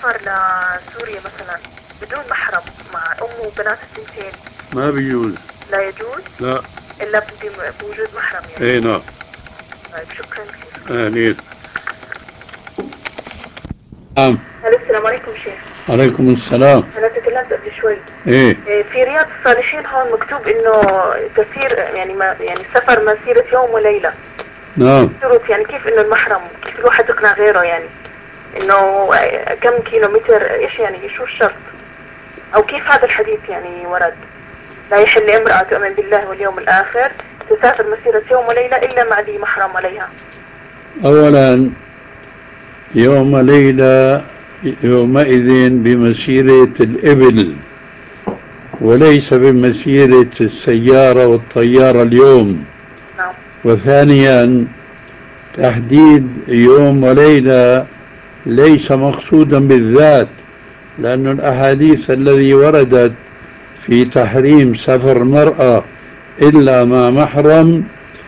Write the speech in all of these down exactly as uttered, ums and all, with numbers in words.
السفر لسوريا مثلا بدون محرم مع أمه وبنات الثنتين ما بيجوز. لا يجوز؟ لا. إلا بوجود محرم يعني. اي نعم. طيب شكرا شيخ. اهلين. نعم. السلام عليكم شيخ. عليكم السلام. أنا تكلمت قبل شوي. ايه. في رياض الصالحين هون مكتوب إنه تسير يعني ما يعني السفر مسيرة يوم وليلة. نعم. شروط يعني كيف إنه المحرم كيف الواحد يقنع غيره يعني إنه كم كيلو متر إيش يعني شو الشرط أو كيف هذا الحديث يعني ورد لا يحل لامرأة تؤمن بالله واليوم الآخر تسافر مسيرة يوم وليلة إلا مع ذي محرم عليها. أولا يوم ليلة يومئذ بمسيرة الإبل وليس بمسيرة السيارة والطيارة اليوم. نعم. وثانيا تحديد يوم وليلة ليس مقصودا بالذات، لأن الأحاديث الذي وردت في تحريم سفر المرأة إلا مع محرم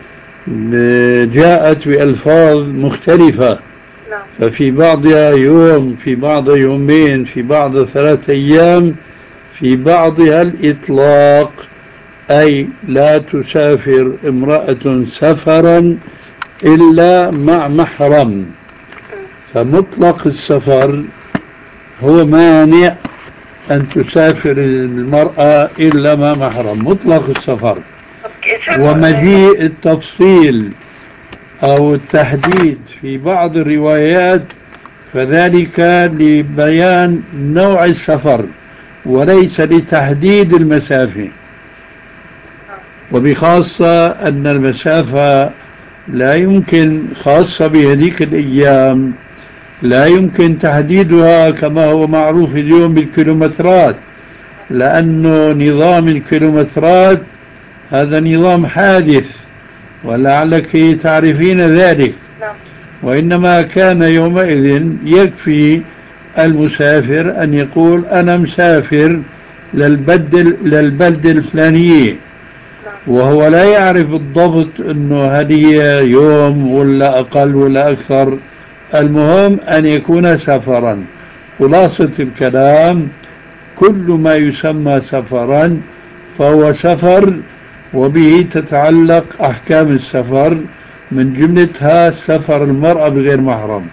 جاءت بألفاظ مختلفة. نعم. ففي بعضها يوم، في بعض يومين، في بعض ثلاثة أيام، في بعضها الإطلاق، أي لا تسافر امرأة سفرا إلا مع محرم. فمطلق السفر هو مانع أن تسافر المرأة إلا مع محرم، مطلق السفر. ومجيء التفصيل أو التحديد في بعض الروايات فذلك لبيان نوع السفر وليس لتحديد المسافة، وبخاصة أن المسافة لا يمكن خاصة بهذيك الأيام لا يمكن تحديدها كما هو معروف اليوم بالكيلومترات، لأنه نظام الكيلومترات هذا نظام حادث ولعلك تعرفين ذلك. وإنما كان يومئذ يكفي المسافر أن يقول أنا مسافر للبلد للبلد الفلانية، وهو لا يعرف بالضبط أنه هذه يوم ولا أقل ولا أكثر، المهم أن يكون سفرا. خلاصة الكلام كل ما يسمى سفرا فهو سفر، وبه تتعلق أحكام السفر من جملتها سفر المرأة بغير محرم.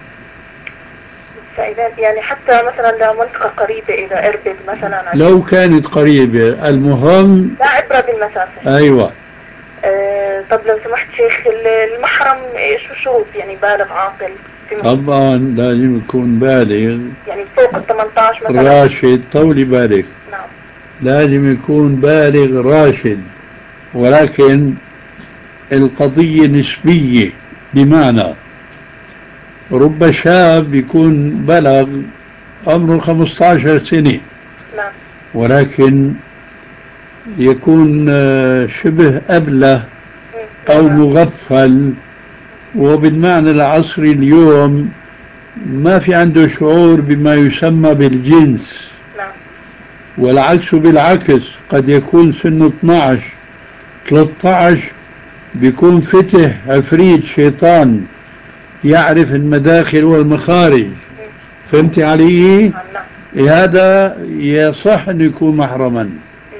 يعني حتى مثلا لمنطقة قريبة إذا أربد مثلا لو كانت قريبة المهم لا عبرة بالمسافة. أيوة. أه طب لو سمحت شيخ المحرم شو شروط يعني بالغ عاقل؟ طبعا لازم يكون بالغ يعني فوق ال ثمانية عشر مثلا. راشد. طولي بالغ. نعم. لازم يكون بالغ راشد، ولكن القضية نسبية، بمعنى رب شاب يكون بلغ عمره خمسة عشر سنة. نعم. ولكن يكون شبه أبله أو مغفل، وبالمعنى العصري اليوم ما في عنده شعور بما يسمى بالجنس. نعم. والعكس بالعكس، قد يكون سنه اثني عشر ثلاثة عشر بيكون فتح عفريت شيطان يعرف المداخل والمخارج. فهمت علي؟ هذا يصح أن يكون محرما.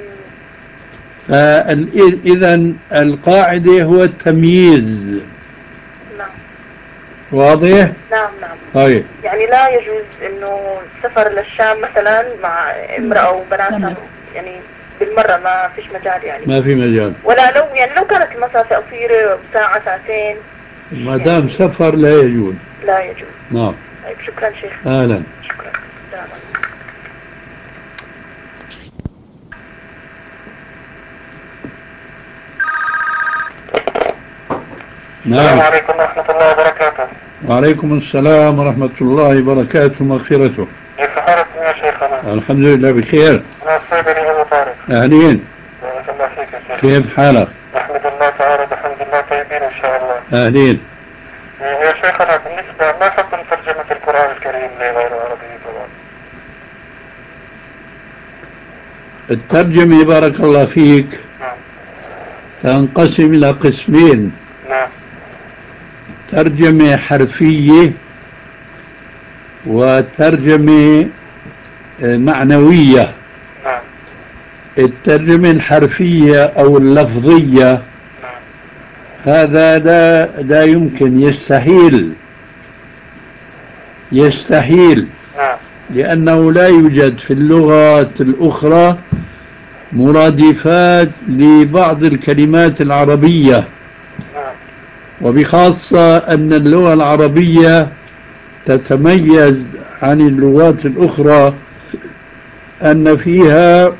فإذا القاعدة هو التمييز. نعم. واضح؟ نعم نعم. طيب. يعني لا يجوز انه السفر للشام مثلا مع امرأة وبناتها يعني بالمرة ما فيش مجال يعني. ما في مجال. ولا لو يعني لو كانت المسافة قصيرة ساعة ساعتين ما دام يعني سفر لا يجوز. لا يجوز. نعم. طيب شكرا شيخ. اهلا. شكرا. السلام عليكم. نعم. السلام عليكم ورحمة الله وبركاته. وعليكم السلام ورحمة الله وبركاته ومغفرته. كيف حالك يا شيخنا؟ الحمد لله بخير. أنا الصيدلي أبو طارق. أهلين. بارك الله فيك يا شيخ. كيف حالك؟ نحمد الله تعالى بحمد الله طيبين إن شاء الله. أهلين. يا شيخنا بالنسبة ما حكم ترجمة القرآن الكريم لغير عربي طبعا؟ الترجمة بارك الله فيك نعم. تنقسم إلى قسمين. نعم. ترجمة حرفية وترجمة معنوية. نعم. الترجمة الحرفية أو اللفظية نعم. هذا لا لا يمكن، يستحيل يستحيل نعم. لأنه لا يوجد في اللغات الأخرى مرادفات لبعض الكلمات العربية، نعم. وبخاصة أن اللغة العربية تتميز عن اللغات الأخرى أن فيها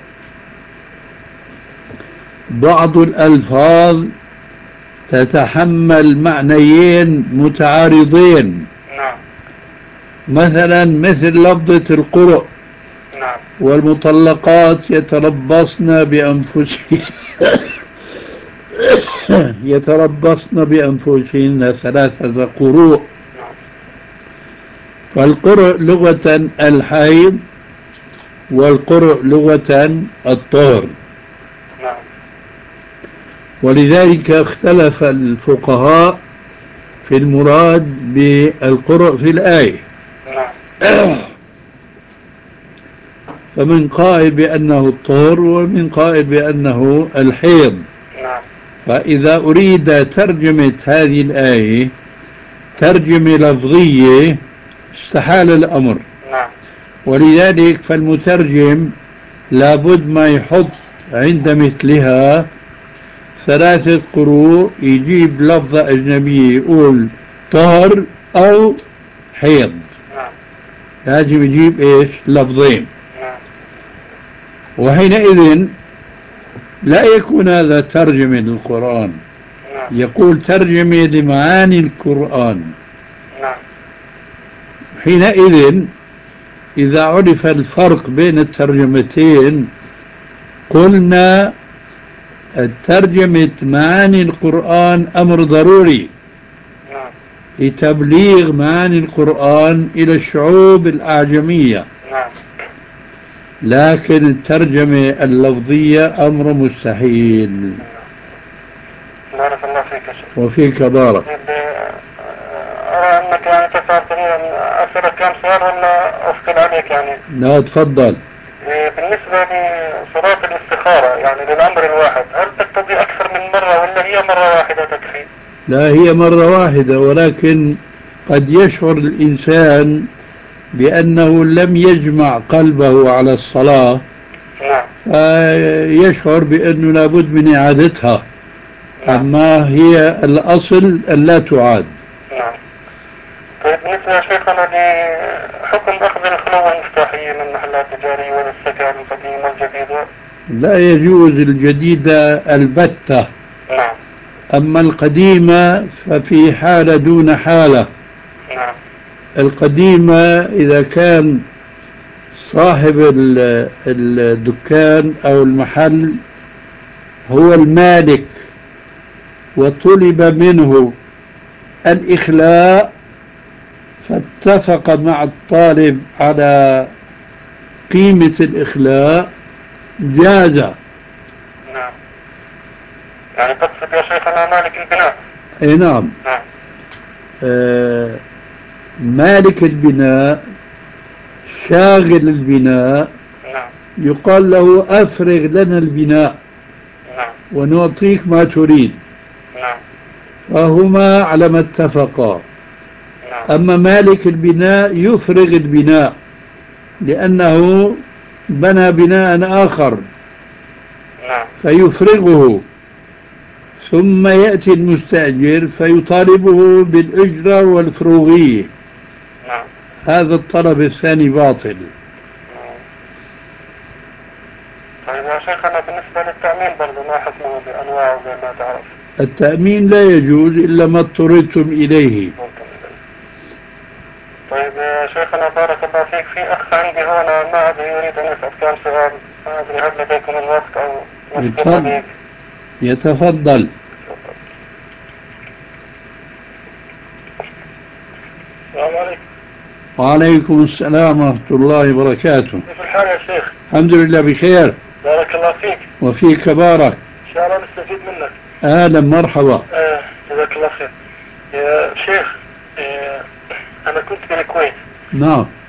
بعض الألفاظ تتحمل معنيين متعارضين، نعم. مثلا مثل لفظة القرء، نعم. والمطلقات يتربصن بأنفسهن يتربصن بأنفسهن ثلاثة قروء. نعم. فالقرء لغة الحيض، والقرء لغة الطهر، نعم. ولذلك اختلف الفقهاء في المراد بالقرء في الآية. نعم. فمن قائل بأنه الطهر، ومن قائل بأنه الحيض. نعم. فإذا أريد ترجمة هذه الآية ترجمة لفظية استحال الأمر، نعم. ولذلك فالمترجم لابد ما يحط عند مثلها ثلاثة قروء، يجيب لفظة أجنبية يقول طهر أو حيض، نعم. لازم يجيب إيش لفظين، نعم. وحينئذ لا يكون هذا ترجمة للقرآن، نعم. يقول ترجمة لمعاني القرآن. نعم. حينئذ إذا عرف الفرق بين الترجمتين قلنا ترجمة معاني القرآن أمر ضروري نعم. لتبليغ معاني القرآن إلى الشعوب الأعجمية، نعم. لكن الترجمة اللفظية أمر مستحيل. بارك الله فيك يا شيخ. وفيك بارك. طيب، أرى أنك يعني تسأل أسألك كم سؤال ولا أفصل عليك يعني؟ لا تفضل. بالنسبة لصلاة الاستخارة يعني للأمر الواحد، هل تقتضي أكثر من مرة ولا هي مرة واحدة تكفي؟ لا، هي مرة واحدة، ولكن قد يشعر الإنسان بأنه لم يجمع قلبه على الصلاة، نعم. فيشعر بأنه لابد من إعادتها. نعم. أما هي الأصل أن لا تعاد. نعم. طيب، بالنسبة يا شيخنا لحكم أخذ الخلوة المفتاحية من المحلات التجارية والسكن القديم والجديد. لا يجوز الجديدة البتة، نعم. أما القديمة ففي حالة دون حالة. نعم. القديمة إذا كان صاحب الدكان أو المحل هو المالك وطلب منه الإخلاء فاتفق مع الطالب على قيمة الإخلاء جاز. نعم. يعني تقصد يا شيخنا مالك البناء؟ أي نعم. نعم. آه مالك البناء شاغل البناء نعم. يقال له أفرغ لنا البناء نعم. ونعطيك ما تريد، نعم. فهما على ما اتفقا. نعم. أما مالك البناء يفرغ البناء لأنه بنى بناء آخر نعم. فيفرغه، ثم يأتي المستأجر فيطالبه بالأجرة والفروغية. نعم. هذا الطلب الثاني باطل. طيب يا شيخنا بالنسبة للتأمين برضو ما حكمه بأنواعه زي ما تعرف؟ التأمين لا يجوز إلا ما اضطررتم إليه. طيب يا شيخنا بارك الله فيك، في أخ عندي هنا ما أدري يريد أن يسأل كم سؤال، ما أدري هل لديكم الوقت أو نشكر يتفضل. عليك؟ يتفضل. السلام عليكم. وعليكم السلام ورحمة الله وبركاته. كيف الحال يا شيخ؟ الحمد لله بخير. بارك الله فيك. وفيك بارك. إن شاء الله نستفيد منك. أهلا مرحبا. آه جزاك الله خير. يا شيخ، آه أنا كنت في الكويت. نعم.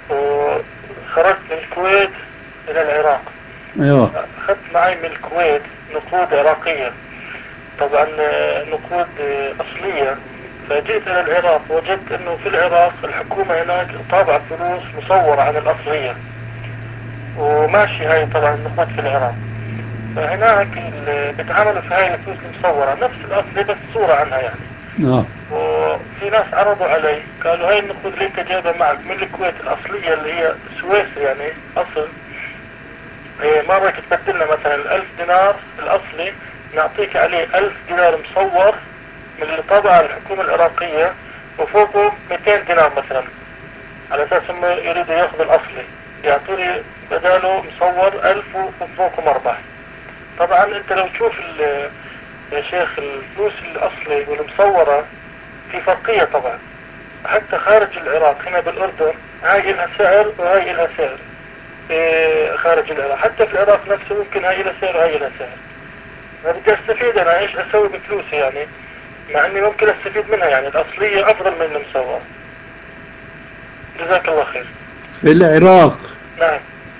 ايوه. أخذت معي من الكويت نقود عراقية، طبعا نقود أصلية. فجئت إلى العراق وجدت أنه في العراق الحكومة هناك طابعة فلوس مصورة عن الأصلية، وماشي هاي طبعا النقود في العراق. فهناك بيتعاملوا في هاي الفلوس المصورة نفس الأصلي بس صورة عنها يعني. اه. وفي ناس عرضوا علي قالوا هاي النقود اللي انت جايبها معك من الكويت الأصلية اللي هي سويسري يعني أصل، إيه ما بدك تبدلنا مثلا الألف دينار الأصلي نعطيك عليه ألف دينار مصور من اللي طبع الحكومة العراقية وفوقه مئتين دينار مثلا، على أساس هم يريدوا ياخذوا الأصلي يعطوني بداله مصور ألف وفوقه مربح. طبعا انت لو تشوف يا شيخ الفلوس الأصلي والمصورة في فرقية طبعا، حتى خارج العراق هنا بالأردن هاي لها سعر وهاي لها سعر في خارج العراق، حتى في العراق نفسه ممكن هاي لها سعر وهاي لها سعر. ما بدي استفيد انا ايش اسوي بفلوسي يعني، مع اني ممكن استفيد منها يعني الأصلية افضل من المصورة. جزاك الله خير. في العراق نعم.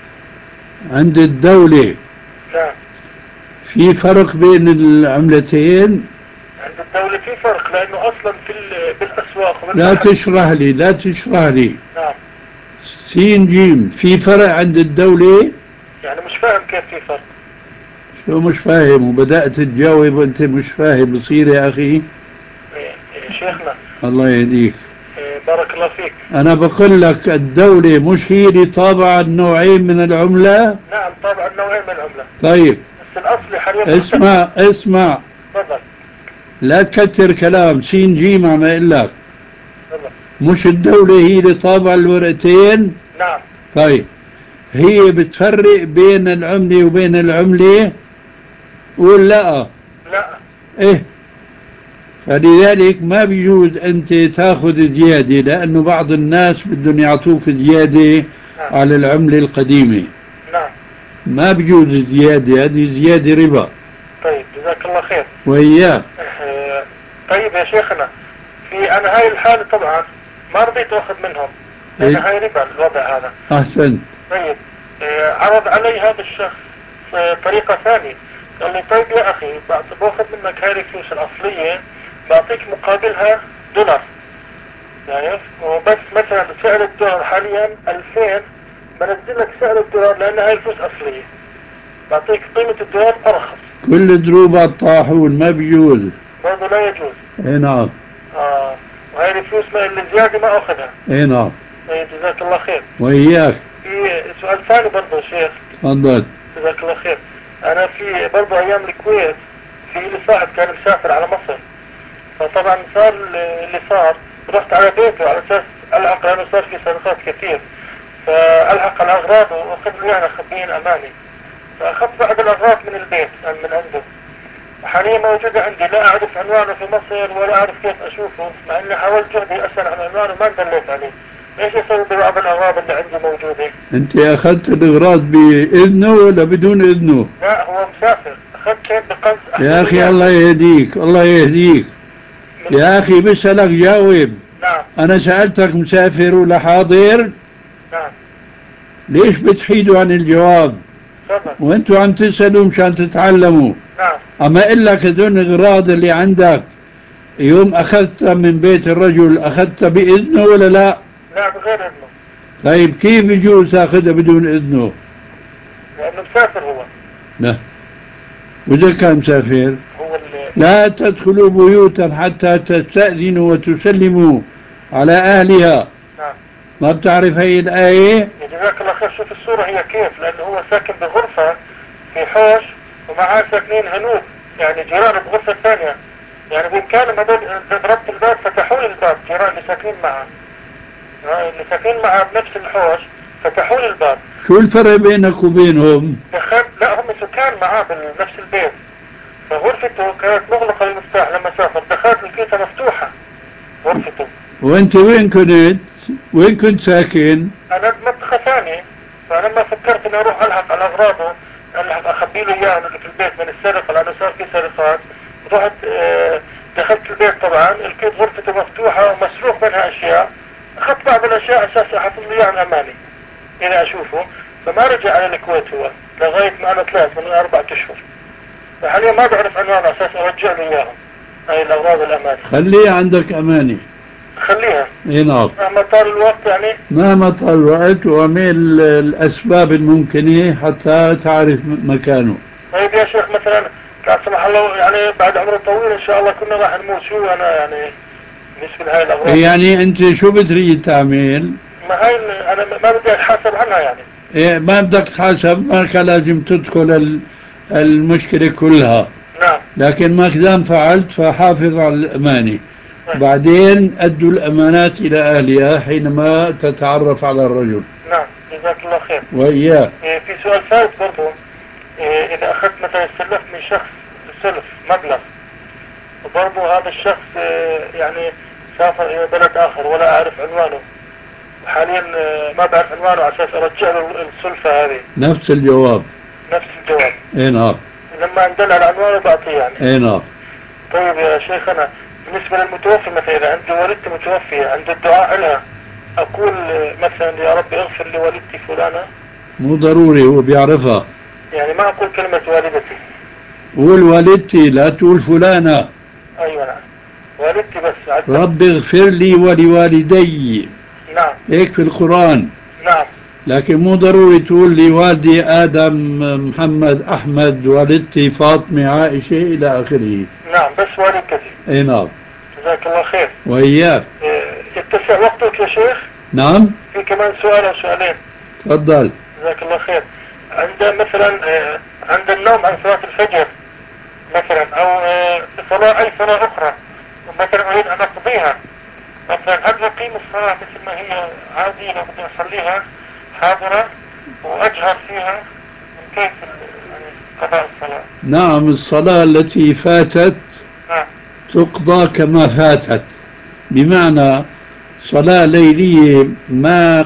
عند الدولة نعم. في فرق بين العملتين؟ عند الدولة في فرق لانه اصلا في بالاسواق لا وبالمحل. تشرح لي لا تشرح لي. نعم. سين جيم في فرق عند الدولة؟ يعني مش فاهم كيف في فرق. شو مش فاهم وبدأت تجاوب وانت مش فاهم؟ بصير يا اخي. إيه إيه شيخنا. الله يهديك. إيه بارك الله فيك. انا بقول لك الدولة مش هي اللي طابعة النوعين من العملة؟ نعم طابع النوعين من العملة. طيب بس الأصلي حاليا اسمع اسمع تفضل. لا تكتر كلام. سين جيم عم اقول لك تفضل. مش الدولة هي اللي طابعة الورقتين؟ نعم. طيب هي بتفرق بين العملة وبين العملة ولا لا. ايه؟ فلذلك ما بيجوز انت تاخذ زيادة، لانه بعض الناس بدهم يعطوك زيادة نعم. على العملة القديمة. نعم. ما بيجوز زيادة، هذه زيادة ربا. طيب جزاك الله خير. وإياك. اه طيب يا شيخنا، في انا هاي الحالة طبعا ما رضيت اخذ منهم لان إيه؟ هاي ربا الوضع هذا. احسن. طيب اه عرض علي هذا الشخص طريقة ثانية، قال لي طيب يا اخي بعد باخذ منك هاي الفلوس الاصلية بعطيك مقابلها دولار، شايف؟ وبس مثلا سعر الدولار حاليا ألفين، بنزل لك سعر الدولار لان هاي الفلوس اصلية، بعطيك قيمة الدولار ارخص. كل دروب الطاحون ما بيجوز. برضه لا يجوز. اي نعم. اه وهاي الفلوس ما اللي زيادة ما اخذها. اي نعم. طيب جزاك الله خير. وإياك. في سؤال ثاني برضه شيخ. تفضل. جزاك الله خير. انا في برضه ايام الكويت في لي صاحب كان مسافر على مصر، فطبعا صار اللي صار رحت على بيته على اساس الحق لانه صار في سرقات كثير، فالحق الاغراض واخذ له يعني خبيين اماني، فاخذت بعض الاغراض من البيت من عنده، حاليا موجودة عندي لا اعرف عنوانه في مصر ولا اعرف كيف اشوفه، مع اني حاولت جهدي اسأل عن عنوانه ما دليت عليه. ايش اسوي ببعض الاغراض اللي عندي موجودة؟ انت اخذت الاغراض باذنه ولا بدون اذنه؟ لا هو مسافر، اخذت كيف بقنص يا اخي الله يهديك الله يهديك. يا اخي بسألك جاوب. نعم. انا سألتك مسافر ولا حاضر؟ نعم. ليش بتحيدوا عن الجواب؟ تفضل. وانتوا عم تسألوا مشان تتعلموا. نعم. اما اقول لك هذول الاغراض اللي عندك يوم اخذتها من بيت الرجل اخذتها باذنه ولا لا؟ لا بغير اذنه. طيب كيف يجوز تاخذها بدون اذنه؟ لانه مسافر هو. لا. واذا كان مسافر هو اللي لا تدخلوا بيوتا حتى تستأذنوا وتسلموا على اهلها. نعم. ما بتعرف هي الايه؟ جزاك الله خير. شوف الصورة هي كيف، لانه هو ساكن بغرفة في حوش ومعاه ساكنين هنود يعني جيران بغرفة ثانية، يعني بإمكانهم هذول ضربت الباب فتحوا لي الباب، جيران اللي ساكنين معه اللي ساكنين معه بنفس الحوش فتحوا لي الباب. شو الفرق بينك وبينهم؟ دخلت لا هم سكان معاه بنفس البيت، فغرفته كانت مغلقة المفتاح لما سافر، دخلت لقيتها مفتوحة غرفته. وانت وين كنت؟ وين كنت ساكن؟ انا بمنطقة ثانية، فلما فكرت اني اروح الحق على اغراضه الحق اخبي له اياها اللي في البيت من السرقة لانه صار في سرقات، رحت اه دخلت البيت طبعا لقيت غرفته مفتوحة ومسروق منها اشياء، اخذت بعض الاشياء اساس احط له اياها اماني الى اشوفه، فما رجع على الكويت هو لغاية ما أنا طلعت من أربعة أشهر. فحاليا ما بعرف عنوان أساس أرجع له إياهم، هاي الأغراض الأمانية. خليه عندك أماني. خليها. اي نعم. مهما طال الوقت يعني. مهما طال الوقت وعمل الأسباب الممكنة حتى تعرف مكانه. طيب يا شيخ مثلا لا سمح الله يعني بعد عمر طويل إن شاء الله كنا راح نموت، شو أنا يعني بالنسبة لهاي الأغراض؟ يعني أنت شو بتريد تعمل؟ ما هاي أنا ما بدي أتحاسب عنها يعني. إيه ما بدك تحاسب، ما كان لازم تدخل المشكلة كلها. نعم. لكن ما دام فعلت فحافظ على الأمانة. نعم. بعدين أدوا الأمانات إلى أهلها حينما تتعرف على الرجل. نعم جزاك الله خير. وإياه. إيه في سؤال ثالث برضو، إيه إذا أخذت مثلا استلفت من شخص سلف مبلغ وبرضه هذا الشخص إيه يعني سافر إلى بلد آخر ولا أعرف عنوانه حاليا، إيه ما بعرف عنوانه على أساس أرجع له السلفة هذه. نفس الجواب. نفس الجواب. اي نعم. لما اندل على عنوانه بعطيه يعني. اي نعم. طيب يا شيخنا بالنسبة للمتوفي مثلا إذا عندي والدتي متوفية عند الدعاء لها أقول مثلا يا رب اغفر لوالدتي فلانة؟ مو ضروري، هو بيعرفها. يعني ما أقول كلمة والدتي. قول والدتي، لا تقول فلانة. أيوة نعم والدتي بس. رب اغفر لي ولوالدي. نعم. هيك في القرآن. نعم. لكن مو ضروري تقول لي والدي آدم محمد أحمد والدتي فاطمة عائشة إلى آخره. نعم بس والدتي. اي نعم. جزاك الله خير. وإياك. يتسع وقتك يا شيخ؟ نعم. في كمان سؤال أو سؤالين. تفضل. جزاك الله خير. عند مثلا عند النوم عن صلاة الفجر مثلا أو صلاة أي صلاة أخرى مثلا أريد أن أقضيها، مثلا هل أقيم الصلاة مثل ما هي عادي لو بدي أصليها حاضرة وأجهر فيها من كيف يعني قضاء الصلاة؟ نعم الصلاة التي فاتت نعم. تقضى كما فاتت، بمعنى صلاة ليلية ما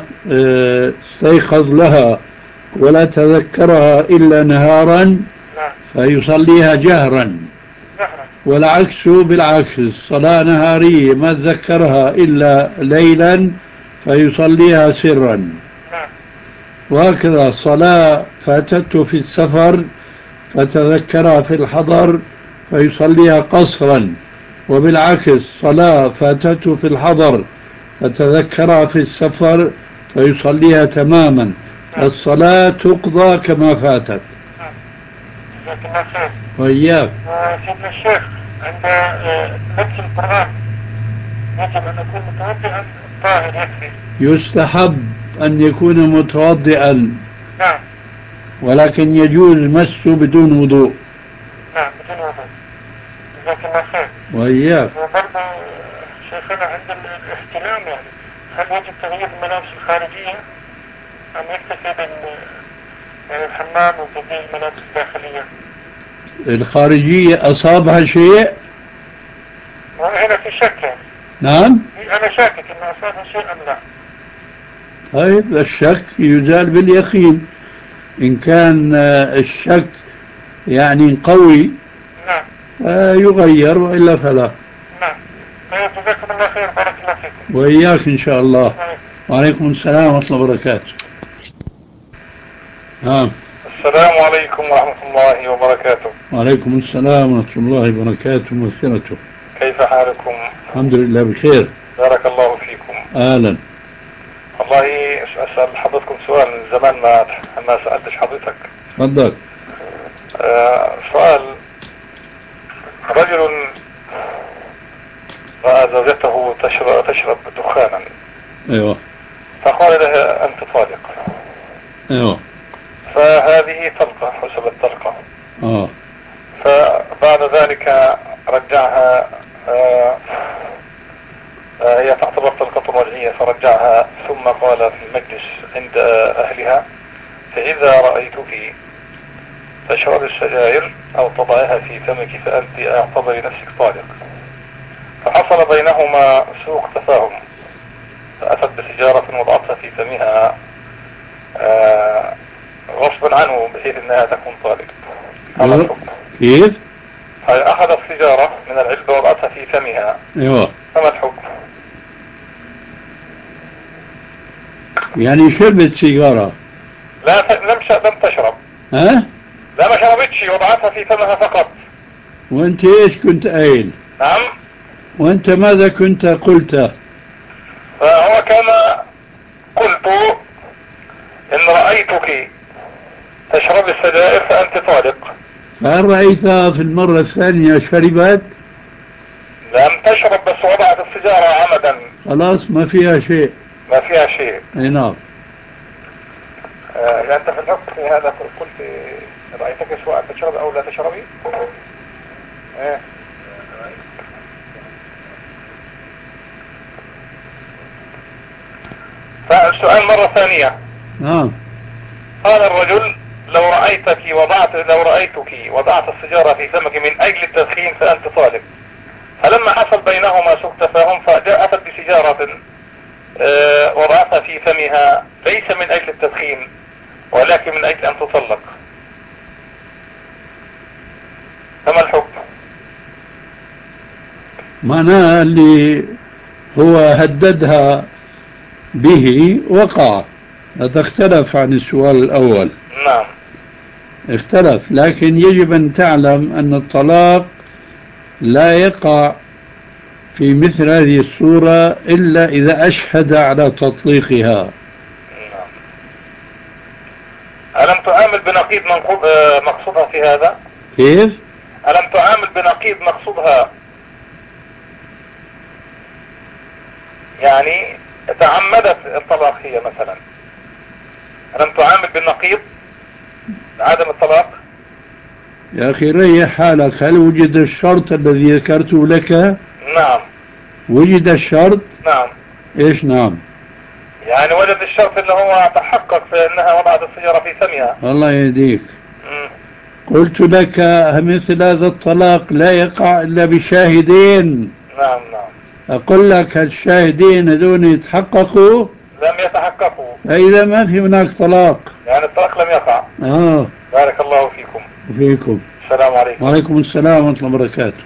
استيقظ لها ولا تذكرها إلا نهارا. نعم. فيصليها جهرا. جهرا. والعكس بالعكس، صلاة نهارية ما تذكرها إلا ليلا فيصليها سرا. نعم. وهكذا صلاة فاتته في السفر فتذكرها في الحضر فيصليها قصرا، وبالعكس صلاة فاتته في الحضر فتذكرها في السفر فيصليها تماما. فالصلاة تقضى كما فاتت. جزاك الله خير. وإياك. وسيدنا الشيخ عند لبس القرآن يجب أن أكون متوضئا طاهر يكفي؟ يستحب أن يكون متوضئا. نعم. ولكن يجوز مسه بدون وضوء. نعم بدون وضوء. جزاك الله خير. وإياك. وبرضه شيخنا عند الاحتلام يعني هل يجب تغيير الملابس الخارجية أم يكتفي بال يعني الحمام وتغيير الملابس الداخلية؟ الخارجية أصابها شيء؟ وهنا في شك يعني. نعم. أنا شاكك إن أصابها شيء أم لا. طيب الشك يزال باليقين. إن كان الشك يعني قوي نعم. يغير وإلا فلا. نعم. طيب جزاكم الله خير بارك الله فيكم. وإياك إن شاء الله. طيب. وعليكم السلام ورحمة الله وبركاته. نعم. السلام عليكم ورحمة الله وبركاته. وعليكم السلام ورحمة الله وبركاته ومغفرته. كيف حالكم؟ الحمد لله بخير. بارك الله فيكم. أهلا. والله أسأل حضرتكم سؤال من زمان ما ما سألتش حضرتك. تفضل. آه سؤال، رجل رأى زوجته تشرب, تشرب دخانا. أيوة. فقال لها أنت طالق. أيوة. فهذه طلقة حسبت طلقة. آه. فبعد ذلك رجعها، آه آه هي تعتبر طلقة رجعية فرجعها، ثم قال في المجلس عند أهلها فإذا رأيتك تشرب السجائر أو تضعها في فمك فأنت اعتبري نفسك طالق. فحصل بينهما سوء تفاهم، فأتت بسجارة وضعتها في فمها آه غصبا عنه بحيث أنها تكون طالق. هذا الحكم كيف؟ أخذت سجارة من العلبة وضعتها في فمها. أيوة. فما الحكم؟ يعني شربت سيجارة؟ لا ت- لم ش- لم تشرب. ها؟ لا ما شربتش، وضعتها في فمها فقط. وانت ايش كنت قايل؟ نعم. وانت ماذا كنت قلت؟ فهو كما قلت إن رأيتك تشرب السجائر فأنت طالق. هل رأيتها في المرة الثانية شربت؟ لم تشرب بس وضعت السيجارة عمدا. خلاص ما فيها شيء. ما فيها شيء. اي نعم. آه أنت في الحكم هذا قلت رأيتك سواء تشرب أو لا تشربي. آه. فالسؤال مرة ثانية. نعم. قال الرجل لو رأيتك وضعت لو رأيتك وضعت السيجارة في فمك من أجل التدخين فأنت طالق. فلما حصل بينهما سوء تفاهم فجاءت بسيجارة آه وضعتها في فمها ليس من أجل التدخين ولكن من أجل أن تطلق، فما الحكم؟ معناها اللي هو هددها به وقع. هذا اختلف عن السؤال الأول. نعم. اختلف، لكن يجب أن تعلم أن الطلاق لا يقع في مثل هذه الصورة إلا إذا أشهد على تطليقها. نعم. ألم تعامل بنقيض منقوض آه مقصودها في هذا؟ كيف؟ ألم تعامل بنقيض مقصودها؟ يعني تعمدت الطلاق هي مثلا، ألم تعامل بالنقيض عدم الطلاق؟ يا أخي ريح حالك. هل وجد الشرط الذي ذكرته لك؟ نعم. وجد الشرط؟ نعم. إيش نعم؟ يعني وجد الشرط اللي هو تحقق في أنها وضعت السيارة في فمها. الله يهديك. مم. قلت لك مثل هذا الطلاق لا يقع إلا بشاهدين. نعم. نعم. أقول لك الشاهدين هذول يتحققوا لم يتحققوا. فإذا ما في هناك طلاق. يعني الطلاق لم يقع. آه. بارك الله فيكم. وفيكم. السلام عليكم. وعليكم السلام ورحمة الله وبركاته.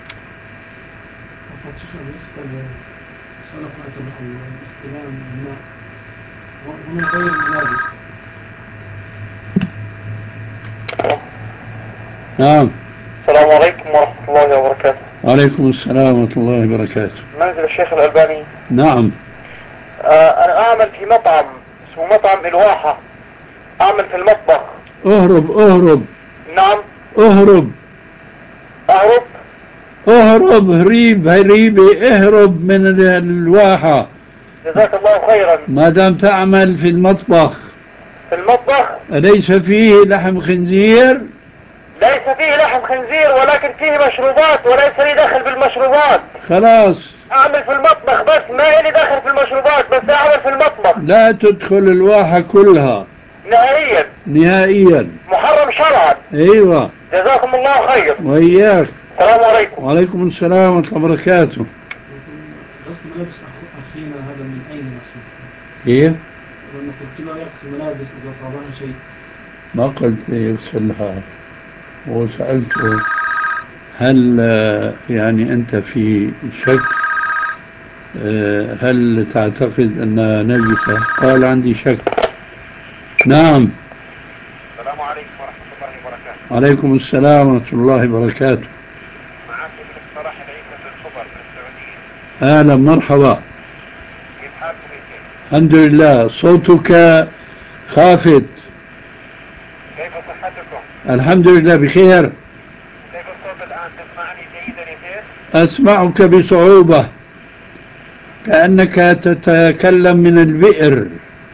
نعم. السلام عليكم ورحمة الله وبركاته. وعليكم السلام ورحمة الله وبركاته. منزل الشيخ الألباني. نعم. آه أنا أعمل في مطعم اسمه مطعم الواحة، أعمل في المطبخ. اهرب اهرب. نعم. اهرب أهرب. اهرب. هريب هريبة. اهرب من ال- الواحة. جزاك الله خيرا. ما دام تعمل في المطبخ. في المطبخ. أليس فيه لحم خنزير؟ ليس فيه لحم خنزير ولكن فيه مشروبات وليس لي دخل بالمشروبات. خلاص. أعمل في المطبخ بس ما لي دخل في المشروبات، بس أعمل في المطبخ. لا تدخل الواحة كلها نهائيا. نهائيا. محرم شرعا. ايوه. جزاكم الله خير. وإياك. السلام عليكم. وعليكم السلام ورحمة الله وبركاته. غسل ملابس أخينا هذا من أين يحصل؟ كيف؟ لما قلت له يغسل ملابس إذا صابها شيء. ما قلت يغسلها، وسألته هل آه، يعني أنت في شك، آه، هل تعتقد أنها نجسة؟ قال عندي شك. نعم. السلام عليكم ورحمة الله وبركاته. عليكم السلام ورحمة الله وبركاته. معك ابن الصلاح العيسى من الخبر في السعودية. أهلا مرحبا. كيف حالكم يا شيخ؟ الحمد لله. صوتك خافت. كيف صحتكم؟ الحمد لله بخير. كيف الصوت الآن؟ تسمعني جيدا يا شيخ؟ أسمعك بصعوبة كأنك تتكلم من البئر،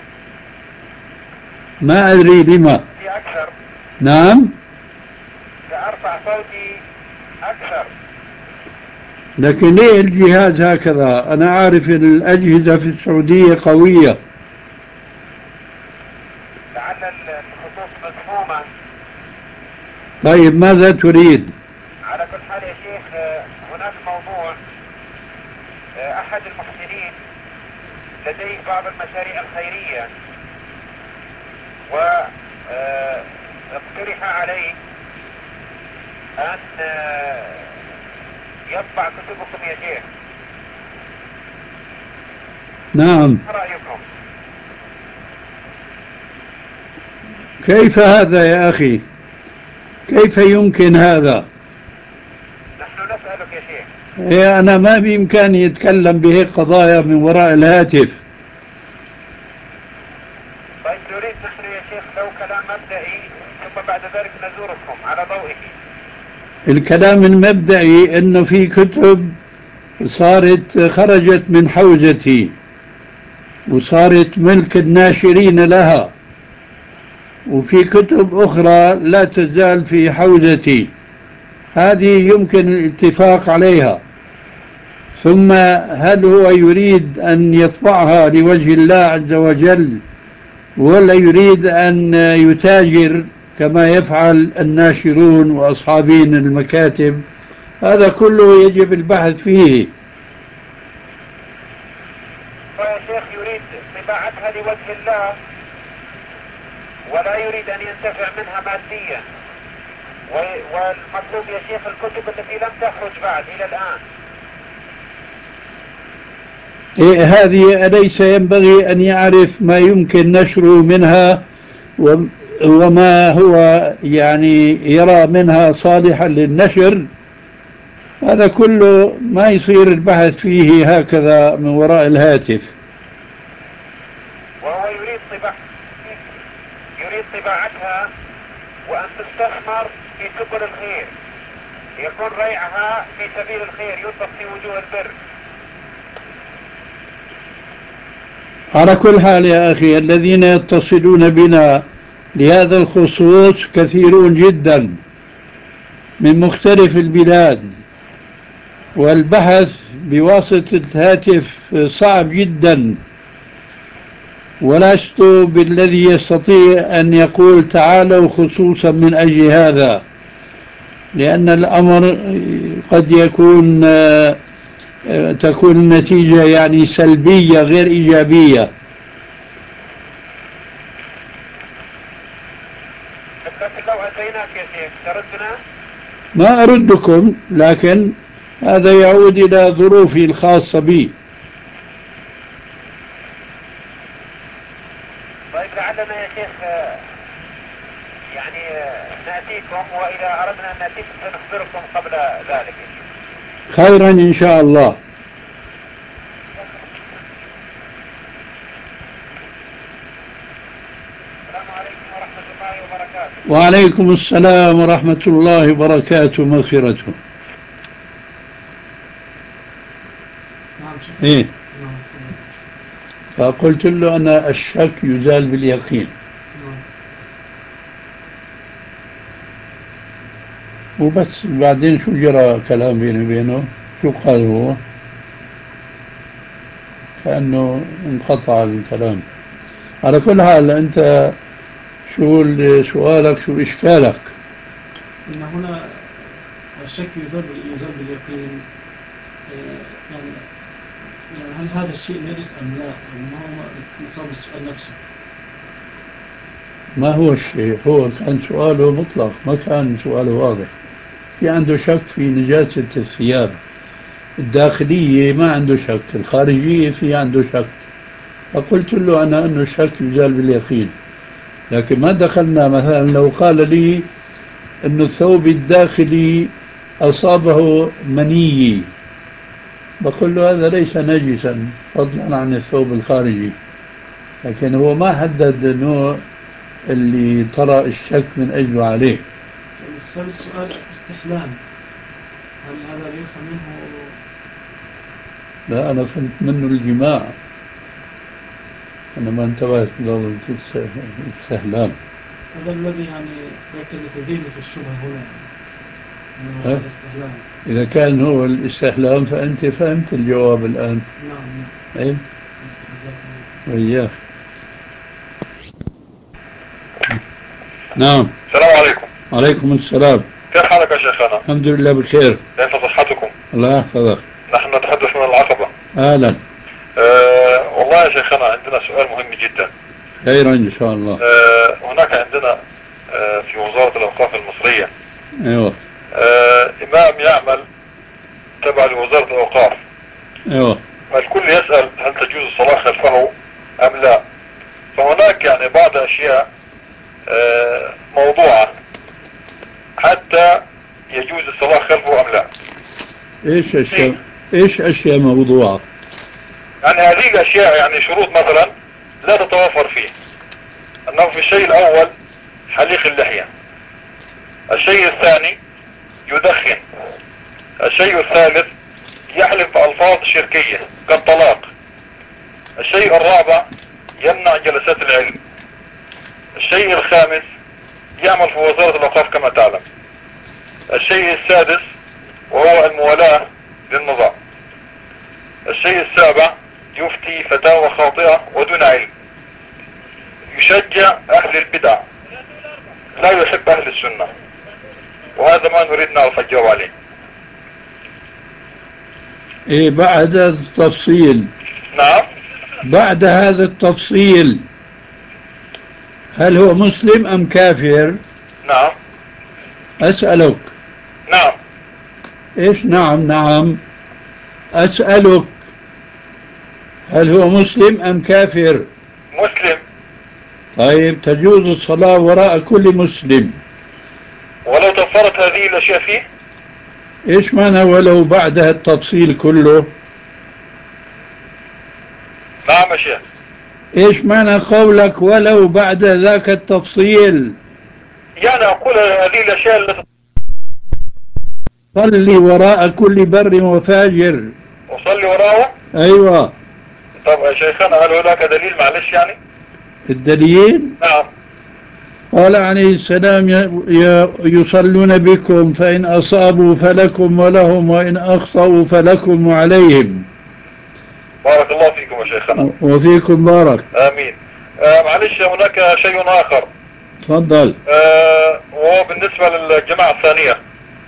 ما أدري لما. في أكثر. نعم. سأرفع صوتي أكثر. لكن ليه الجهاز هكذا؟ أنا عارف الأجهزة في السعودية قوية. لعل الخصوص مزحومة. طيب ماذا تريد؟ على كل حال يا شيخ، هناك موضوع. أحد المحسنين لديه بعض المشاريع الخيرية واقترح عليه أن يطبع كتبكم يا شيخ. نعم. ما رأيكم؟ كيف هذا يا أخي؟ كيف يمكن هذا؟ نحن نسألك يا شيخ. إيه أنا ما بإمكاني يتكلم بهيك قضايا من وراء الهاتف. طيب نريد نحن يا شيخ لو كلام مبدئي ثم بعد ذلك نزوركم على ضوئه. الكلام المبدئي إنه في كتب صارت خرجت من حوزتي وصارت ملك الناشرين لها، وفي كتب أخرى لا تزال في حوزتي، هذه يمكن الاتفاق عليها. ثم هل هو يريد أن يطبعها لوجه الله عز وجل ولا يريد أن يتاجر كما يفعل الناشرون وأصحابين المكاتب؟ هذا كله يجب البحث فيه. فيا شيخ يريد طباعتها لوجه الله ولا يريد أن ينتفع منها ماديا، والمطلوب يا شيخ الكتب التي لم تخرج بعد إلى الآن. إيه هذه أليس ينبغي أن يعرف ما يمكن نشره منها وما هو يعني يرى منها صالحا للنشر؟ هذا كله ما يصير البحث فيه هكذا من وراء الهاتف. وهو يريد طباع يريد طباعتها وأن تستثمر في سبل الخير، يكون ريعها في سبيل الخير، يطلق في وجوه البر. على كل حال يا أخي الذين يتصلون بنا لهذا الخصوص كثيرون جدا من مختلف البلاد، والبحث بواسطة الهاتف صعب جدا، ولست بالذي يستطيع أن يقول تعالوا خصوصا من أجل هذا، لأن الأمر قد يكون تكون النتيجة يعني سلبية غير إيجابية. لكن لو أتيناك يا شيخ تردنا؟ ما أردكم، لكن هذا يعود إلى ظروفي الخاصة بي. طيب لعلنا يا شيخ يعني نأتيكم، وإذا أردنا أن نأتيكم سنخبركم قبل ذلك. خيرا إن شاء الله. السلام عليكم ورحمة الله وبركاته. وعليكم السلام ورحمة الله وبركاته مغفرته. نعم شيخ. إيه نعم. فقلت له أنا الشك يزال باليقين. نعم. وبس بعدين شو جرى كلام بيني وبينه؟ شو قال هو؟ كأنه انقطع الكلام. على كل حال أنت شو سؤالك، شو إشكالك؟ إن هنا الشك يزال يزال باليقين. يعني يعني هل هذا الشيء نجس أم لا؟ ما هو نصاب السؤال نفسه؟ ما هو الشيء؟ هو كان سؤاله مطلق، ما كان سؤاله واضح. في عنده شك في نجاسة الثياب الداخلية، ما عنده شك. الخارجية في عنده شك. فقلت له أنا أنه الشك يزال باليقين، لكن ما دخلنا. مثلا لو قال لي أن الثوب الداخلي أصابه مني، بقول له هذا ليس نجسا فضلا عن الثوب الخارجي، لكن هو ما حدد نوع اللي طرأ الشك من أجله عليه. السؤال السؤال استحلام، هل هذا يفهم منه؟ لا أنا فهمت منه الجماع، أنا ما انتبهت لو الاستحلام. هذا الذي يعني ركز في ذهني في الشبهة هنا، يعني هذا الاستحلام. إذا كان هو الاستحلام فأنت فهمت الجواب الآن. نعم. أي وإياك. نعم. السلام عليكم. عليكم السلام. كيف حالك يا شيخنا؟ الحمد لله بخير. كيف صحتكم؟ الله يحفظك. نحن نتحدث من العقبة. أهلا. أه والله يا شيخنا عندنا سؤال مهم جدا. خيرا إن شاء الله. أه هناك عندنا أه في وزارة الأوقاف المصرية أيوة. أه إمام يعمل تبع لوزارة الأوقاف. أيوة. الكل يسأل هل تجوز الصلاة خلفه أم لا. فهناك يعني بعض أشياء آه موضوعة حتى يجوز الصلاة خلفه أم لا؟ إيش أشياء إيش أشياء موضوعة؟ يعني هذه الأشياء يعني شروط مثلا لا تتوفر فيه، أنه في الشيء الأول حليق اللحية، الشيء الثاني يدخن، الشيء الثالث يحلف بألفاظ شركية كالطلاق، الشيء الرابع يمنع جلسات العلم، الشيء الخامس يعمل في وزارة الأوقاف كما تعلم، الشيء السادس وهو الموالاة للنظام، الشيء السابع يفتي فتاوى خاطئة ودون علم، يشجع أهل البدع لا يحب أهل السنة، وهذا ما نريد نعرف الجواب عليه. إيه بعد التفصيل، نعم. بعد هذا التفصيل هل هو مسلم أم كافر؟ نعم. أسألك. نعم. إيش نعم نعم؟ أسألك هل هو مسلم أم كافر؟ مسلم. طيب تجوز الصلاة وراء كل مسلم ولو توفرت هذه الأشياء فيه؟ إيش معنى ولو بعدها التفصيل كله؟ نعم يا شيخ. إيش معنى قولك ولو بعد ذاك التفصيل؟ يعني أقول هذه الأشياء التي صلي وراء كل بر وفاجر. أصلي وراءه؟ أيوة. طب يا شيخنا هل هناك دليل معلش يعني؟ الدليل؟ نعم. قال عليه السلام يصلون بكم فإن أصابوا فلكم ولهم وإن أخطأوا فلكم وعليهم. بارك الله فيكم يا شيخنا. وفيكم بارك. آمين. آه معلش هناك شيء آخر. تفضل. آه وهو بالنسبة للجماعة الثانية.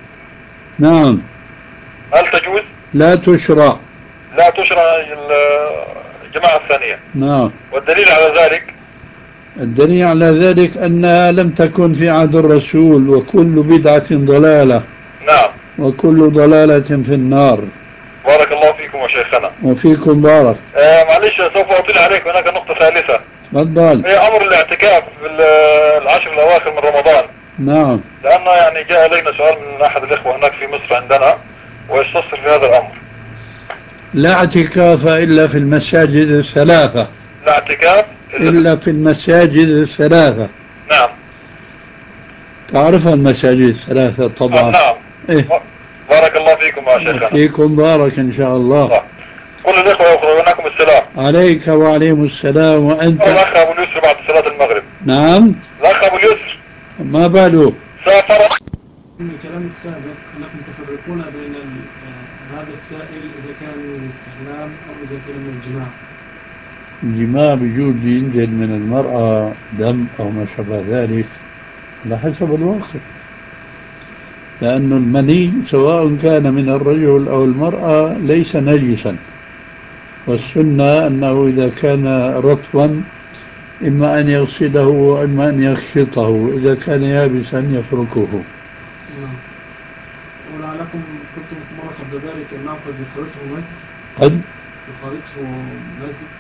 نعم. هل تجوز؟ لا تشرع. لا تشرع الجماعة الثانية. نعم. والدليل على ذلك؟ الدليل على ذلك أنها لم تكن في عهد الرسول، وكل بدعة ضلالة. نعم. وكل ضلالة في النار. بارك الله فيكم يا شيخنا. وفيكم بارك. آه معلش سوف أطيل عليك، هناك نقطة ثالثة. تفضل. هي أمر الاعتكاف في العشر الأواخر من رمضان. نعم. لأنه يعني جاء إلينا سؤال من أحد الإخوة هناك في مصر عندنا ويستفسر في هذا الأمر. لا اعتكاف إلا في المساجد الثلاثة. لا اعتكاف إلا, إلا في المساجد الثلاثة. نعم. تعرف المساجد الثلاثة طبعا. آه نعم. إيه؟ بارك الله فيكم يا شيخنا. فيكم بارك إن شاء الله. صح. كل الإخوة يقرؤونكم السلام. عليك وعليهم السلام. وأنت؟ الأخ أبو اليسر بعد صلاة المغرب. نعم. الأخ أبو اليسر. ما باله؟ سافر. من الكلام السابق أنكم تفرقون بين هذا السائل إذا كان من الاستحلام أو إذا كان من الجماع. الجماع بجوز ينزل من المرأة دم أو ما شابه ذلك على حسب الواقع، لأن المني سواء كان من الرجل أو المرأة ليس نجسا، والسنة أنه إذا كان رطبا إما أن يغسله وإما أن يخشطه، إذا كان يابسا يفركه. نعم. ولعلكم كنتم مرة قبل ذلك أنه قد يخرجه مس. قد يخرجه مس.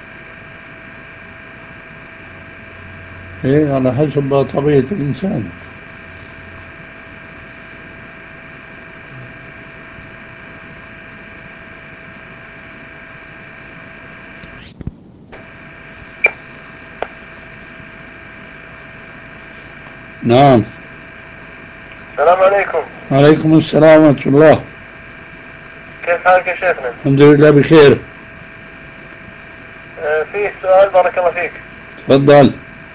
إيه على حسب طبيعة الإنسان. نعم. السلام عليكم. عليكم السلام ورحمة الله. كيف حالك يا شيخنا؟ الحمد لله بخير. آه فيه سؤال بارك الله فيك. تفضل.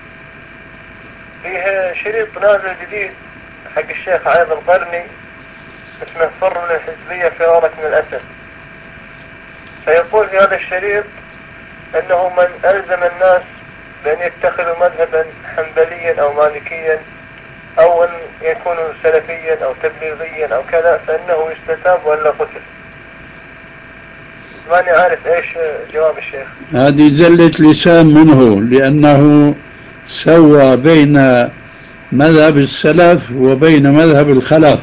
فيه شريط نازل جديد حق الشيخ عايض القرني اسمه فر من الحزبية فرارك من الأسد. فيقول في هذا الشريط أنه من ألزم الناس بأن يتخذوا مذهبا حنبليا أو مالكيا أو أن يكونوا سلفيا أو تبليغيا أو كذا فإنه يستتاب ولا قتل. ماني عارف إيش جواب الشيخ. هذه زلة لسان منه، لأنه سوى بين مذهب السلف وبين مذهب الخلف.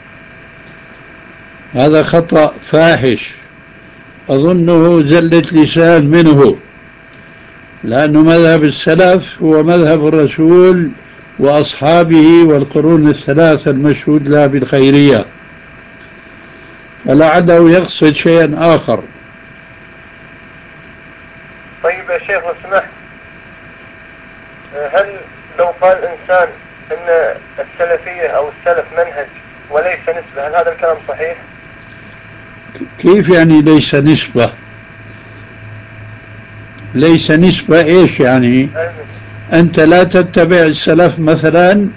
هذا خطأ فاحش، أظنه زلة لسان منه، لأن مذهب السلف هو مذهب الرسول وأصحابه والقرون الثلاثة المشهود لها بالخيرية، فلعله يقصد شيئا آخر. طيب يا شيخ لو سمحت، هل لو قال إنسان إن السلفية أو السلف منهج وليس نسبة، هل هذا الكلام صحيح؟ كيف يعني ليس نسبة؟ ليس نسبة إيش يعني؟ أنت لا تتبع السلف مثلا؟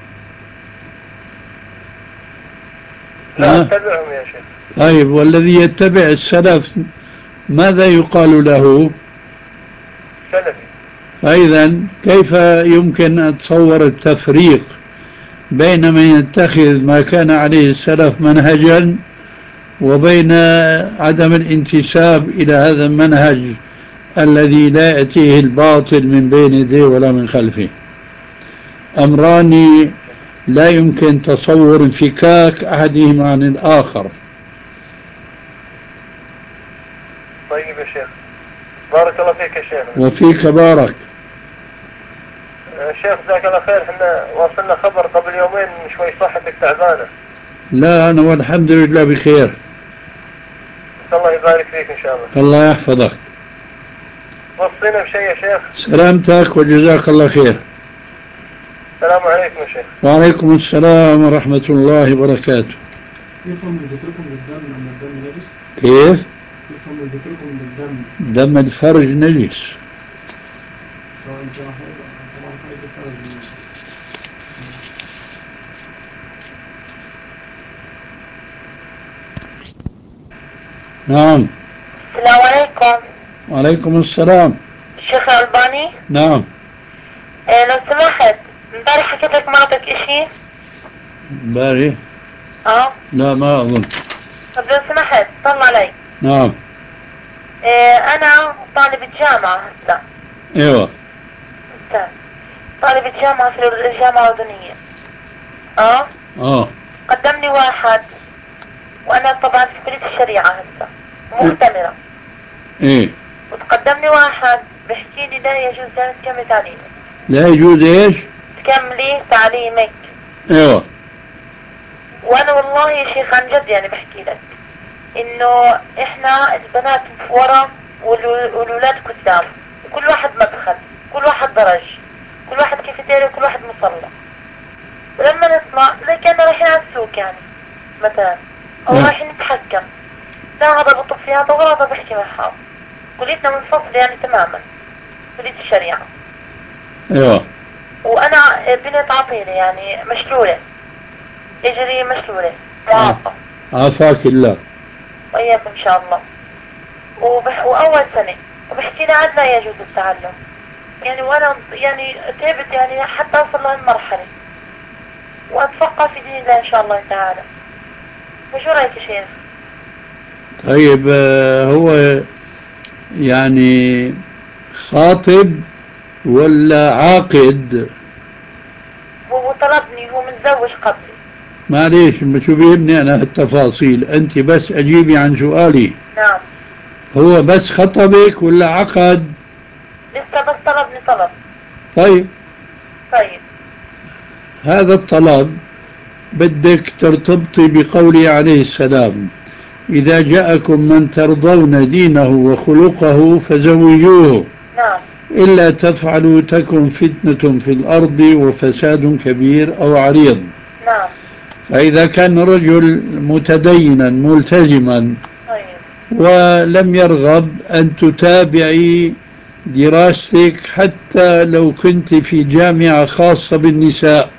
لا أتبعهم يا شيخ. طيب، والذي يتبع السلف ماذا يقال له؟ سلفي. فإذا كيف يمكن أن تصور التفريق بين من يتخذ ما كان عليه السلف منهجا وبين عدم الانتساب إلى هذا المنهج الذي لا يأتيه الباطل من بين يديه ولا من خلفه؟ أمران لا يمكن تصور انفكاك أحدهما عن الآخر. طيب يا شيخ، بارك الله فيك يا شيخ. وفيك بارك. شيخ جزاك الله خير، احنا واصلنا خبر قبل يومين شوي صحتك تعبانة. لا، أنا والحمد لله بخير. الله يبارك فيك إن شاء الله. الله يحفظك. وصينا بشيء يا شيخ. سلامتك وجزاك الله خير. السلام عليكم يا شيخ. وعليكم السلام ورحمة الله وبركاته. يفهم ذكركم بالدم أن الدم نجس؟ كيف؟ يفهم ذكركم بالدم. دم الفرج نجس. سواء كان حيض أو كان حيض الفرج نجس. نعم. السلام عليكم. وعليكم السلام. الشيخ الألباني. نعم. إيه لو سمحت، امبارح حكيت لك مرتك اشي؟ امبارح؟ اه. لا ما أظن. طب لو سمحت طلع علي. نعم. إيه أنا طالبة جامعة هسه. ايوه. استنى. طالبة جامعة في الجامعة الأردنية. اه. اه. قدمني واحد، وأنا طبعا في كلية الشريعة هسه مختمرة. ايه. وتقدمني واحد بحكي لي لا يجوز لك تكملي تعليمك. لا يجوز ايش؟ تكملي تعليمك. ايوه. وانا والله يا شيخ عن جد يعني بحكي لك انه احنا البنات ورا والولاد قدام، وكل واحد مدخل، كل واحد درج، كل واحد كافيتيريا، وكل واحد مصلى. ولما نسمع زي كأننا رايحين على السوق يعني مثلا، او نعم. رايحين نتحكم، لا هذا بطب في هذا ولا هذا بحكي معها. كليتنا منفصلة يعني تماما، كلية الشريعة. ايوه. وانا بنت عطيلة يعني مشلولة، اجري مشلولة معاقة. عافاك الله. وإياكم إن شاء الله. وبح... وأول سنة وبحكي لي عاد لا يجوز التعلم يعني، وأنا يعني تعبت يعني حتى أوصل لهالمرحلة وأتفقه في دين الله إن شاء الله تعالى. وشو رأيك يا شيخ؟ طيب، هو يعني خاطب ولا عاقد؟ هو طلبني، هو متزوج قبلي. معليش، شو بيهمني أنا التفاصيل، أنت بس أجيبي عن سؤالي. نعم. هو بس خطبك ولا عقد؟ لسه بس طلبني طلب. طيب. طيب. هذا الطلب بدك ترتبطي بقوله عليه السلام: إذا جاءكم من ترضون دينه وخلقه فزوجوه. نعم. إلا تفعلوا تكن فتنة في الأرض وفساد كبير أو عريض. نعم. فإذا كان رجل متدينا ملتزما طيب. ولم يرغب أن تتابعي دراستك حتى لو كنت في جامعة خاصة بالنساء،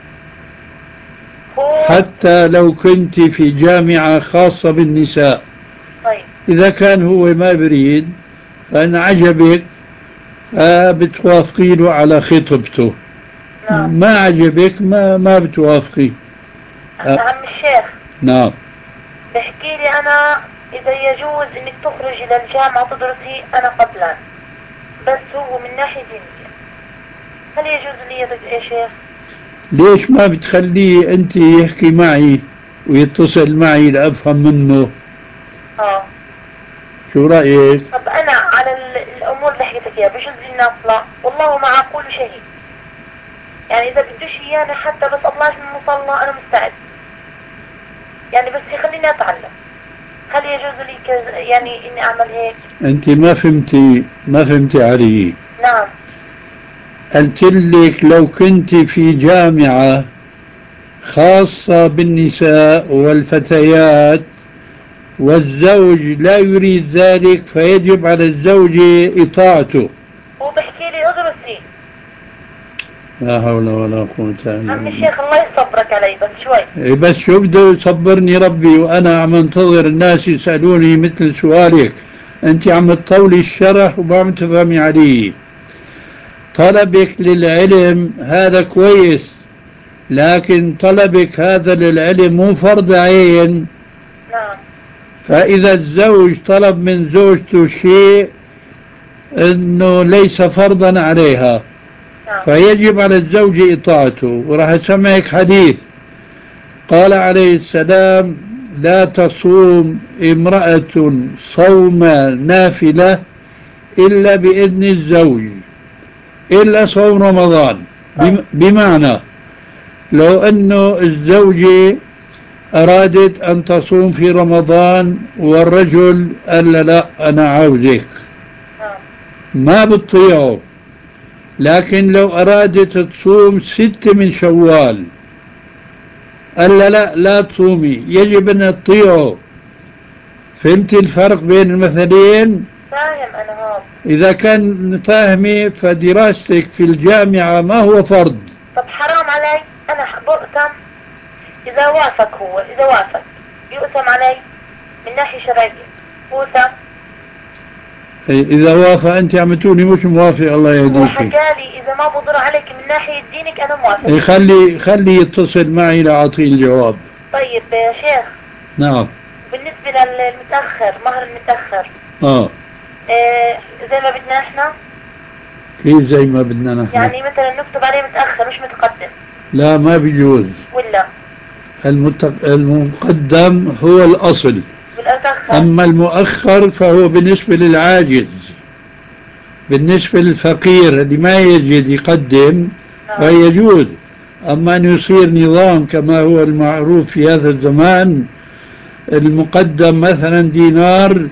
هو. حتى لو كنت في جامعة خاصة بالنساء، طيب. إذا كان هو ما بريد فإن عجبك بتوافقي له على خطبته، نعم. ما عجبك ما ما بتوافقي. عم الشيخ. نعم. بحكي لي أنا إذا يجوز إنك تخرجي للجامعة تدرسي أنا قبلا، بس هو من ناحية دينية هل يجوز لي يا شيخ؟ ليش ما بتخليه أنت يحكي معي ويتصل معي لأفهم منه؟ اه. شو رأيك؟ طب أنا على الأمور اللي حكيتك إياها بجوز لي نطلع، والله مع كل شيء. يعني إذا بدوش إياني حتى بس أطلعش من المصلى أنا مستعد، يعني بس يخليني أتعلم. هل يجوز لي كذا يعني إني أعمل هيك؟ أنت ما فهمتي ما فهمتي علي. نعم. قلت لك لو كنت في جامعة خاصة بالنساء والفتيات والزوج لا يريد ذلك فيجب على الزوجة إطاعته. هو بحكي لي ادرسي. لا حول ولا قوة إلا عمي بالله. الشيخ الله يصبرك علي بس شوي. إيه بس شو بده يصبرني ربي وأنا عم انتظر الناس يسألوني مثل سؤالك. أنت عم تطولي الشرح وما عم تفهمي علي. طلبك للعلم هذا كويس، لكن طلبك هذا للعلم مو فرض عين. نعم. فإذا الزوج طلب من زوجته شيء أنه ليس فرضا عليها نعم. فيجب على الزوج إطاعته. وراح أسمعك حديث قال عليه السلام: لا تصوم امرأة صوم نافلة إلا بإذن الزوج إلا صوم رمضان. بم- بمعنى لو أنه الزوجة أرادت أن تصوم في رمضان والرجل قال لا, لا أنا عاوزك، نعم. ما بتطيعه. لكن لو أرادت تصوم ستة من شوال قال لا لا, لا تصومي، يجب أن تطيعه. فهمت الفرق بين المثلين؟ فاهم أنا هون. إذا كان فاهمي فدراستك في الجامعة ما هو فرض. طب حرام علي أنا بؤتم إذا وافق، هو إذا وافق يؤتم علي من ناحية شرعية، أؤتم. إذا وافق أنت عم تقولي مش موافق، الله هو يهديك. حكالي إذا ما بضر عليك من ناحية دينك أنا موافق. خلي خلي يتصل معي لأعطيه الجواب. طيب يا شيخ. نعم. بالنسبة للمتأخر، مهر المتأخر آه إيه زي ما بدنا احنا؟ كيف زي ما بدنا نحن؟ يعني مثلا نكتب عليه متأخر مش متقدم. لا ما بيجوز. ولا المتق... المقدم هو الأصل، والأتأخر؟ أما المؤخر فهو بالنسبة للعاجز. بالنسبة للفقير اللي ما يجد يقدم فيجوز. أما أن يصير نظام كما هو المعروف في هذا الزمان، المقدم مثلا دينار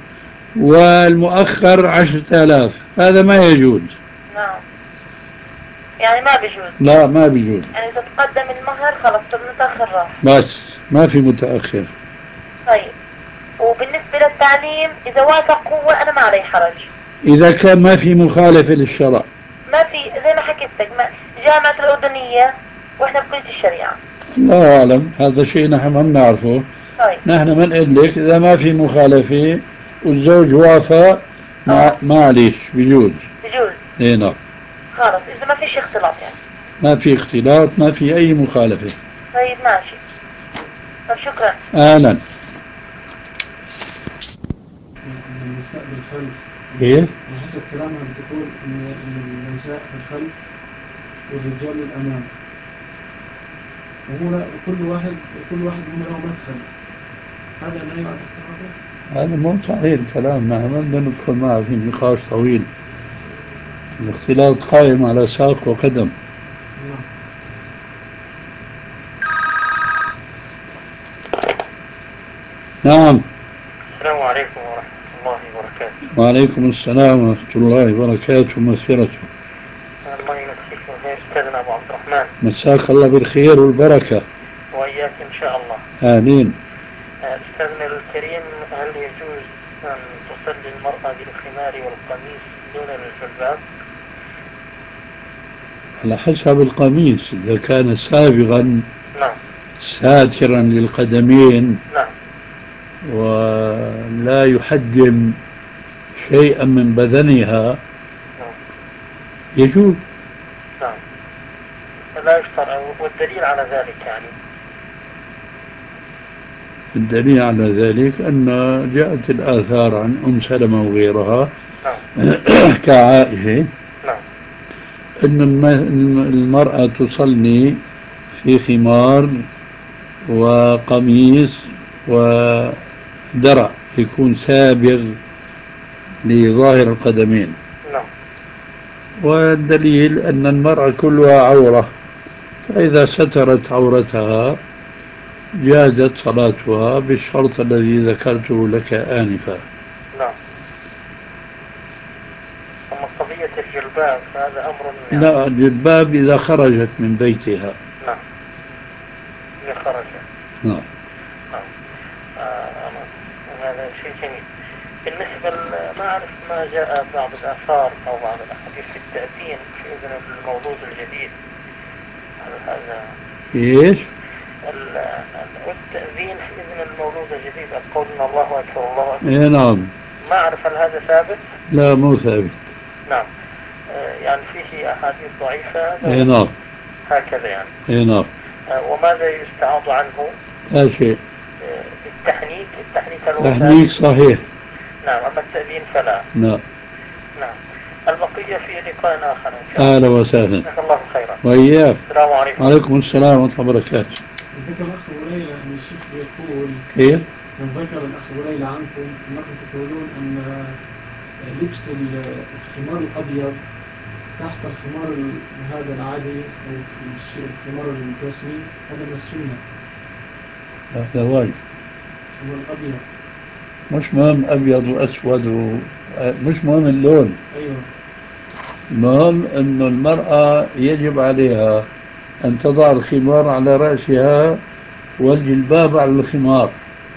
والمؤخر عشرة آلاف، هذا ما يجوز. نعم. يعني ما بيجوز. لا ما بيجوز. يعني إذا تقدم المهر خلص المتأخر راح. بس ما في متأخر. طيب وبالنسبة للتعليم إذا وافق هو أنا ما علي حرج. إذا كان ما في مخالفة للشرع. ما في زي ما حكيت لك جامعة الأردنية وإحنا بكلية الشريعة. الله أعلم، هذا شيء نحن ما بنعرفه. طيب. نحن بنقول لك إذا ما في مخالفة والزوج وافق ما معليش بيجوز. بيجوز. اي نعم. خلص إذا ما فيش اختلاط يعني. ما في اختلاط، ما في أي مخالفة. طيب ماشي. طب شكرا. أهلا. النساء بالخلف. كيف؟ على حسب كلامها بتقول إن النساء بالخلف والرجال للأمام، وهو كل واحد كل واحد هم له مدخل، هذا لا يعد اختلاطه؟ هذا مو صحيح الكلام، نحن ما بدنا ندخل معه في نقاش طويل. الاختلاط قائم على ساق وقدم. نعم. السلام عليكم ورحمة الله وبركاته. وعليكم السلام ورحمة الله وبركاته ومغفرته. الله يمسيك بالخير أستاذنا أبو عبد الرحمن. مساك الله بالخير والبركة. وإياك إن شاء الله. آمين. أستاذنا الكريم، هل يجوز أن تصلي المرأة بالخمار والقميص دون الجلباب؟ على حسب القميص، إذا كان سابغا نعم. ساترا للقدمين نعم. ولا يحجم شيئا من بدنها نعم. يجوز. نعم. لا يشترط، والدليل على ذلك يعني؟ الدليل على ذلك أن جاءت الآثار عن أم سلمة وغيرها نعم. كعائشة نعم. أن المرأة تصلي في خمار وقميص ودرع يكون سابغ لظاهر القدمين. نعم. والدليل أن المرأة كلها عورة فإذا سترت عورتها جازت صلاتها بالشرط الذي ذكرته لك آنفا. نعم. أما قضية الجلباب فهذا أمر يعني. لا، الجلباب إذا خرجت من بيتها. نعم. إذا خرجت. نعم. نعم. آه هذا شيء جميل. بالنسبة ل- ما أعرف ما جاء بعض الآثار أو بعض الأحاديث في التأذين في إذن المولود الجديد. هل هذا إيش؟ ال- ال- التأذين في إذن المولود الجديد القول إن الله أكبر الله أكبر. إيه نعم. ما أعرف هل هذا ثابت؟ لا مو ثابت. نعم. آه يعني فيه أحاديث ضعيفة. إيه نعم. هكذا يعني. إيه نعم. آه وماذا يستعاض عنه؟ لا شيء. آه التحنيك التحنيك هل هو تحنيك ثابت؟ صحيح. نعم. أما التأذين فلا. نعم. نعم. البقية في لقاء آخر إن شاء الله. أهلا وسهلا. جزاك الله خيرا. وإياك. السلام عليكم. وعليكم السلام ورحمة الله وبركاته. ذكر الأخ هريرة أن الشيخ يقول كيف؟ من ذكر الأخ هريرة عنكم أنكم تقولون أن لبس الخمار الأبيض تحت الخمار هذا العادي أو الخمار الرسمي هذا من السنة. هذا واجب. الخمار الأبيض. مش مهم أبيض وأسود و... مش مهم اللون. أيوة. المهم أنه المرأة يجب عليها أن تضع الخمار على رأسها والجلباب على الخمار.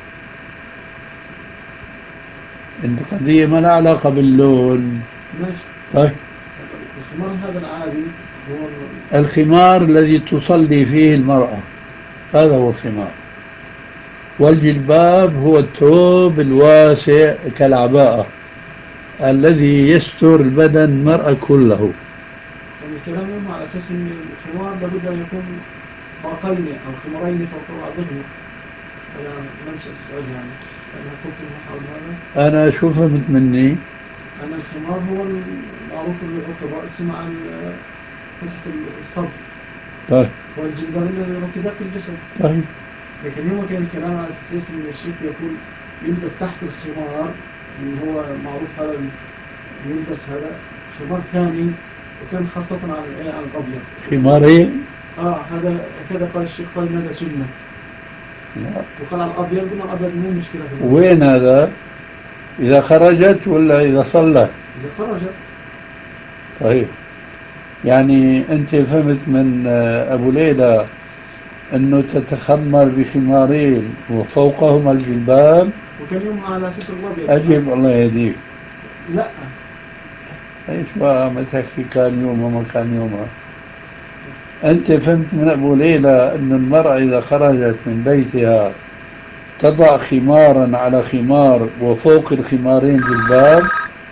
القضية ما لها علاقة باللون. ماشي. طيب. الخمار هذا العادي هو الخمار الذي تصلي فيه المرأة هذا هو الخمار، والجلباب هو الثوب الواسع كالعباءة الذي يستر بدن المرأة كله. الكلام يوم على أساس أن الخمار لابد أن يكون باقين أو خمارين فوق بعضهم. أنا منشأ السؤال يعني أنا كنت محاول هذا. أنا شو فهمت مني؟ أن الخمار هو المعروف اللي يغطي الرأس مع فتحة الصدر. طيب. والجلباب الذي يغطي باقي الجسد. طيب. لكن يوم كان الكلام على أساس أن الشيخ يقول يلبس تحت الخمار اللي هو معروف هذا يلبس هذا خمار ثاني وكان خاصة على الآية على الأبيض. خمارين؟ آه هذا كذا قال الشيخ قال هذا سنة. لا. وقال على الأبيض قلنا الأبيض مو مشكلة. وين هذا؟ إذا خرجت ولا إذا صلت؟ إذا خرجت. طيب. يعني أنت فهمت من أبو ليلى أنه تتخمر بخمارين وفوقهما الجلباب؟ وكان يوم على أساس الأبيض. أجب الله يهديك. لا. ايش بقى ما تحكي كان يوم وما كان يوم. أنت فهمت من أبو ليلى أن المرأة إذا خرجت من بيتها تضع خمارا على خمار وفوق الخمارين جلباب؟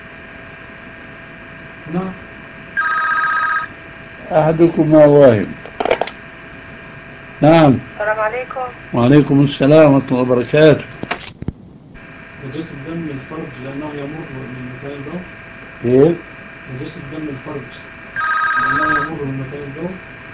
نعم. أحدكما واهم. نعم. السلام عليكم. وعليكم السلام ورحمة الله وبركاته. نجس الدم الفرج لأنه يمر من مكان البول. كيف؟ نجس الدم الفرج لأنه يمر من مكان البول.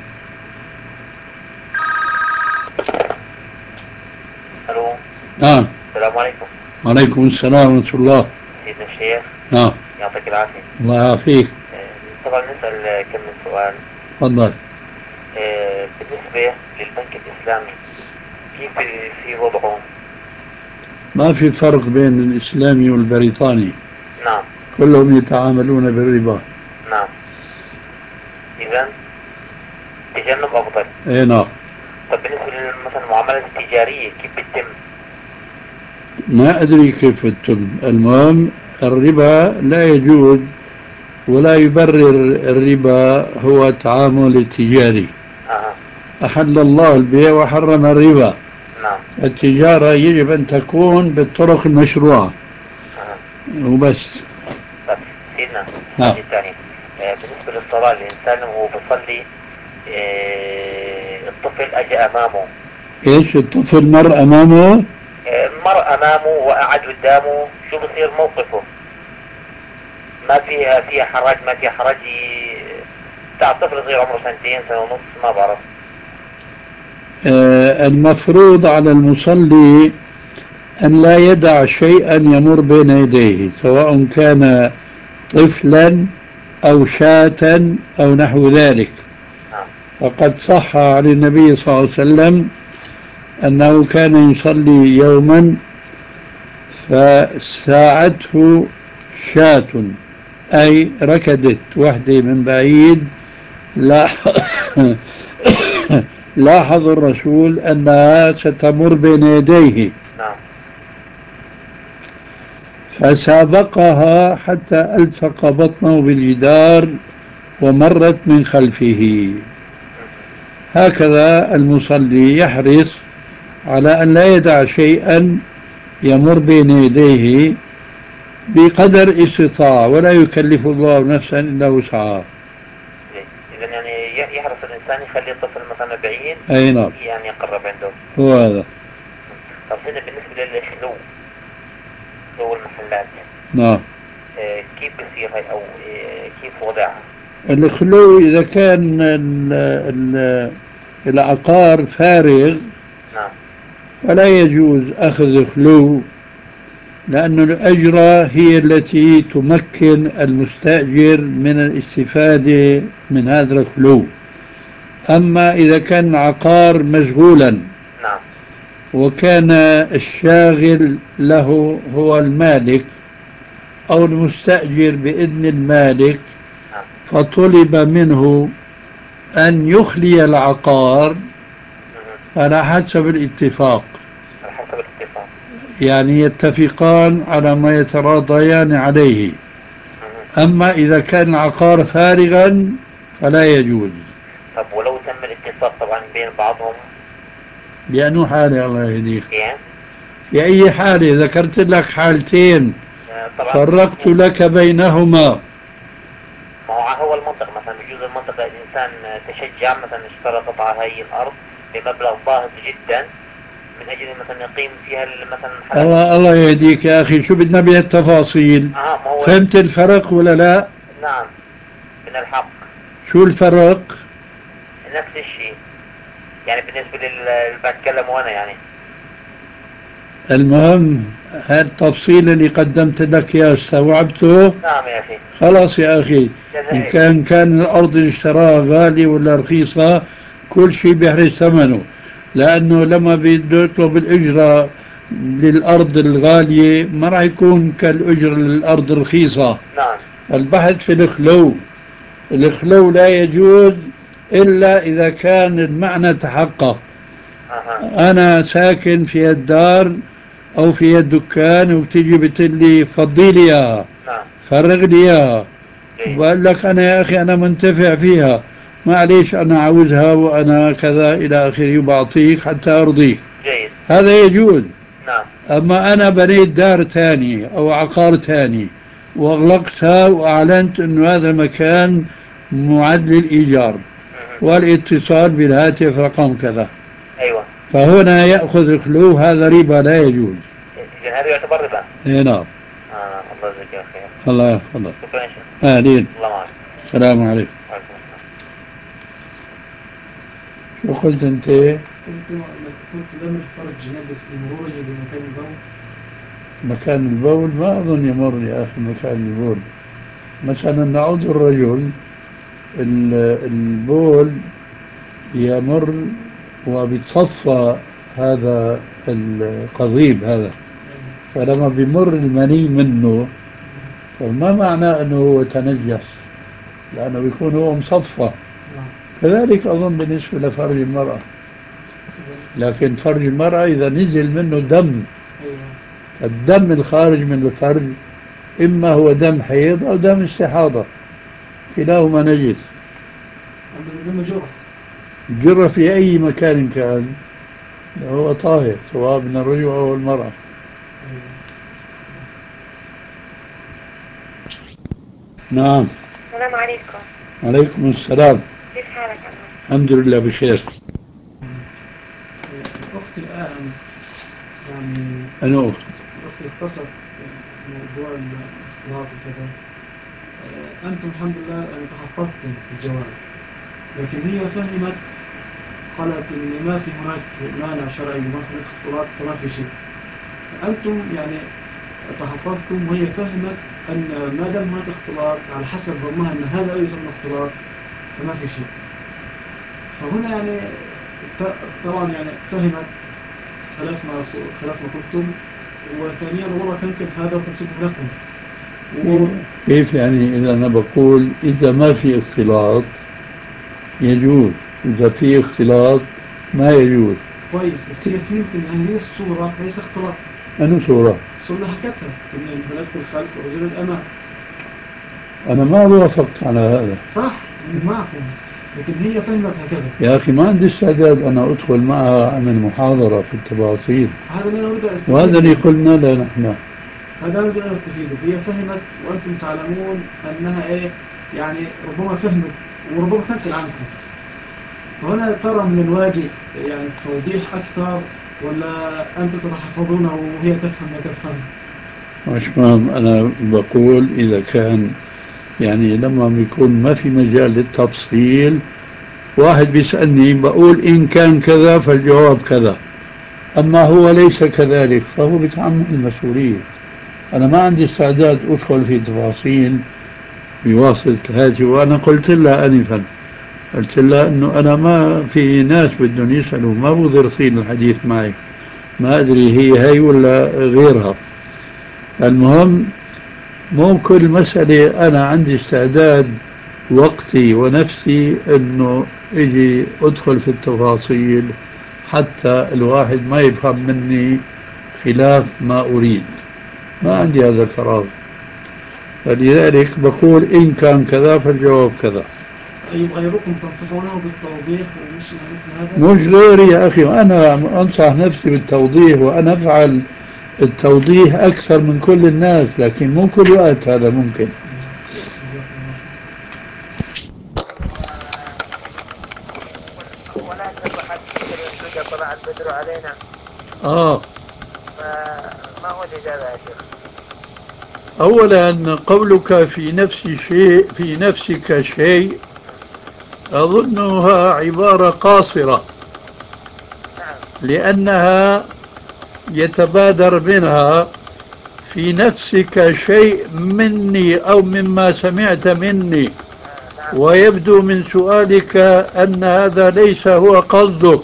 ألو. نعم. السلام عليكم. وعليكم السلام ورحمة الله. سيدنا الشيخ. نعم. يعطيك العافية. الله يعافيك. طبعا نسأل كم من سؤال. تفضل. بالنسبة للبنك الإسلامي كيف في وضعه؟ ما في فرق بين الإسلامي والبريطاني. نعم. كلهم يتعاملون بالربا. نعم. إذن تجنب أفضل. اي نعم. طب بالنسبة مثلا المعاملات التجارية كيف بتتم؟ ما أدري كيف تتم. المهم الربا لا يجوز ولا يبرر الربا هو التعامل التجاري. أه. أحل الله البيع وحرم الربا. نعم. التجارة يجب أن تكون بالطرق المشروعة. أه. وبس. طب سيدنا نعم. الحاجة الثانية آه بالنسبة للصلاة الإنسان وهو بيصلي آه الطفل أجى أمامه. إيش الطفل مر أمامه؟ آه مر أمامه وقعد قدامه شو بصير موقفه؟ ما فيها فيها حرج ما فيها حرج بتاع طفل صغير عمره سنتين سنة ونص ما بعرف. آه المفروض على المصلي أن لا يدع شيئا يمر بين يديه سواء كان طفلا أو شاة أو نحو ذلك. نعم. فقد صح عن النبي صلى الله عليه وسلم أنه كان يصلي يوما فساعته شاة، أي ركضت وحدة من بعيد. لاحظ لاحظ الرسول أنها ستمر بين يديه نعم. فسابقها حتى ألصق بطنه بالجدار ومرت من خلفه. هكذا المصلي يحرص على أن لا يدع شيئا يمر بين يديه بقدر استطاعة، ولا يكلف الله نفسا إلا وسعها. إذا يعني يحرص الإنسان يخلي الطفل مثلا بعيد، أي نعم، يعني يقرب عنده. هو هذا. طب هنا بالنسبة للخلو، خلو المحلات، نعم. آه كيف بصير هاي أو آه كيف وضعها؟ الخلو إذا كان ال ال العقار فارغ نعم. فلا يجوز أخذ خلو، لأن الأجرة هي التي تمكن المستأجر من الاستفادة من هذا الخلو. أما إذا كان العقار مشغولا نعم. وكان الشاغل له هو المالك أو المستأجر بإذن المالك، نعم. فطلب منه أن يخلي العقار على حسب الاتفاق، على حسب الاتفاق. يعني يتفقان على ما يتراضيان عليه. أما إذا كان العقار فارغا فلا يجوز. طب ولو تم الاتفاق طبعا بين بعضهم؟ بأنه حالة الله يهديك. يعني في أي حالة؟ ذكرت لك حالتين طبعا فرقت لك بينهما. ما هو هو المنطق مثلا بجوز المنطقة الإنسان تشجع مثلا اشترى قطعة هاي الأرض بمبلغ باهظ جدا من أجل مثلا يقيم فيها مثلا. الله الله يهديك يا أخي، شو بدنا بهالتفاصيل؟ آه ما هو فهمت الفرق ولا لا؟ نعم من الحق. شو الفرق؟ نفس الشيء يعني بالنسبة لل بتكلم وأنا يعني. المهم هذا التفصيل اللي قدمت لك يا استوعبته؟ نعم يا أخي. خلاص يا أخي، إن كان كان الأرض اللي اشتراها غالية ولا رخيصة كل شيء بيحرز ثمنه، لأنه لما بده يطلب الأجرة للأرض الغالية ما راح يكون كالأجرة للأرض الرخيصة. نعم. البحث في الخلو، الخلو لا يجوز إلا إذا كان المعنى تحقق. أها. أنا ساكن في الدار أو في الدكان وتيجي بتقلي فضي لي إياها، نعم. فرغ لي إياها، جيد. وقال لك أنا يا أخي أنا منتفع فيها، معليش أنا عاوزها وأنا كذا إلى آخره وبعطيك حتى أرضيك، جيد. هذا يجوز. نعم. أما أنا بنيت دار تاني أو عقار تاني وأغلقتها وأعلنت أنه هذا المكان معد للإيجار والاتصال بالهاتف رقم كذا، أيوة. فهنا يأخذ الخلو، هذا ربا لا يجوز. إذا هذا يعتبر ربا. اي نعم. آه الله يجزاك يا خير. الله يحفظك. شكرا يا شيخ. أهلين. الله معك. السلام عليكم. وعليكم السلام. شو قلت أنت؟ قلت قلت لم الفرج يجلس لمروره بمكان البول. مكان البول ما أظن يمر يا أخي مكان البول. مثلا نعود الرجل البول يمر وبتصفى هذا القضيب هذا، فلما بيمر المني منه فما معناه أنه هو تنجس، لأنه بيكون هو مصفى. كذلك أظن بالنسبة لفرج المرأة، لكن فرج المرأة إذا نزل منه دم، الدم الخارج من الفرج إما هو دم حيض أو دم استحاضة، كلاهما نجس. جرى في أي مكان كان هو طاهر، سواء من الرجل أو المرأة. نعم. السلام عليكم. عليكم السلام. كيف حالك عمي؟ الحمد لله بخير. أختي الآن يعني أنا أخت أختي اتصلت موضوع الاختلاط وكذا. أنتم الحمد لله يعني تحفظتم في الجواب، لكن هي فهمت، قالت إن ما في هناك مانع شرعي لما في الاختلاط فما في شيء. أنتم يعني تحفظتم وهي فهمت أن ما دام هناك اختلاط على حسب ظنها أن هذا لا يسمى اختلاط فما في شيء. فهنا يعني طبعا يعني فهمت خلاف ما خلاف ما قلتم، وثانيا والله تنكر هذا تصيب لكم. كيف يعني؟ إذا أنا بقول إذا ما في اختلاط يجوز، إذا في اختلاط ما يجوز. كويس، بس هي فهمت ان هذه الصورة ليس اختلاط. أنه صورة؟ الصورة اللي حكتها ان الملك الخلف ورجل الأمام. أنا ما وافقت على هذا. صح معكم، لكن هي فهمت هكذا. يا أخي ما عندي استعداد أنا أدخل معها أعمل محاضرة في التفاصيل. هذا ما نريد أن وهذا اللي قلنا له نحن. هذا نريد أن نستفيده. هي فهمت وأنتم تعلمون أنها إيه يعني ربما فهمت وربما تنقل عنكم. فهنا ترى من الواجب يعني توضيح أكثر، ولا أنتم تتحفظونه وهي تفهم ما تفهم؟ مش فاهم. أنا بقول إذا كان يعني لما بيكون ما في مجال للتفصيل، واحد بيسألني بقول إن كان كذا فالجواب كذا، أما هو ليس كذلك فهو بيتحمل المسؤولية. أنا ما عندي استعداد أدخل في تفاصيل بواسطة هذه. وأنا قلت لها آنفا، قلت لها أنه أنا ما في ناس بدهم يسألوا، ما بقدر يصير الحديث معي، ما أدري هي هي ولا غيرها. المهم مو كل مسألة أنا عندي استعداد وقتي ونفسي أنه إجي أدخل في التفاصيل حتى الواحد ما يفهم مني خلاف ما أريد. ما عندي هذا الفراغ، فلذلك بقول إن كان كذا فالجواب كذا. طيب غيركم تنصحونه بالتوضيح ومش مثل هذا؟ مش غيري يا أخي، أنا أنصح نفسي بالتوضيح وأنا أفعل التوضيح أكثر من كل الناس، لكن مو كل وقت هذا ممكن. ولكن الواحد يقدر طلع البدر علينا. آه فما هو الإجابة يا شيخ؟ أولا قولك في نفس شيء في نفسك شيء أظنها عبارة قاصرة، لأنها يتبادر منها في نفسك شيء مني أو مما سمعت مني، ويبدو من سؤالك أن هذا ليس هو قصدك.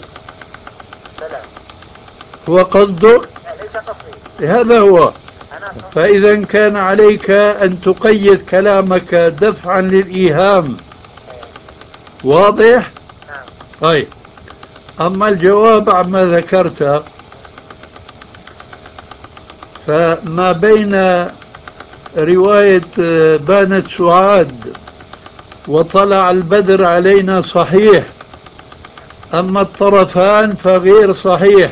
هو قصدك؟ هذا هو. فإذا كان عليك أن تقيد كلامك دفعا للإيهام. واضح؟ طيب، أما الجواب عما ذكرت، فما بين رواية بانت سعاد وطلع البدر علينا صحيح، أما الطرفان فغير صحيح.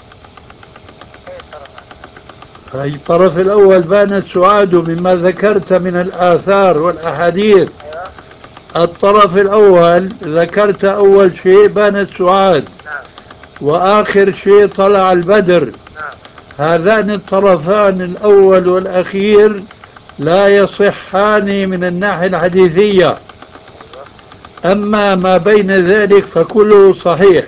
الطرف الأول بانت سعاد مما ذكرت من الآثار والأحاديث. الطرف الأول ذكرت أول شيء بانت سعاد، وآخر شيء طلع البدر. هذان الطرفان الأول والأخير لا يصحان من الناحية الحديثية، أما ما بين ذلك فكله صحيح.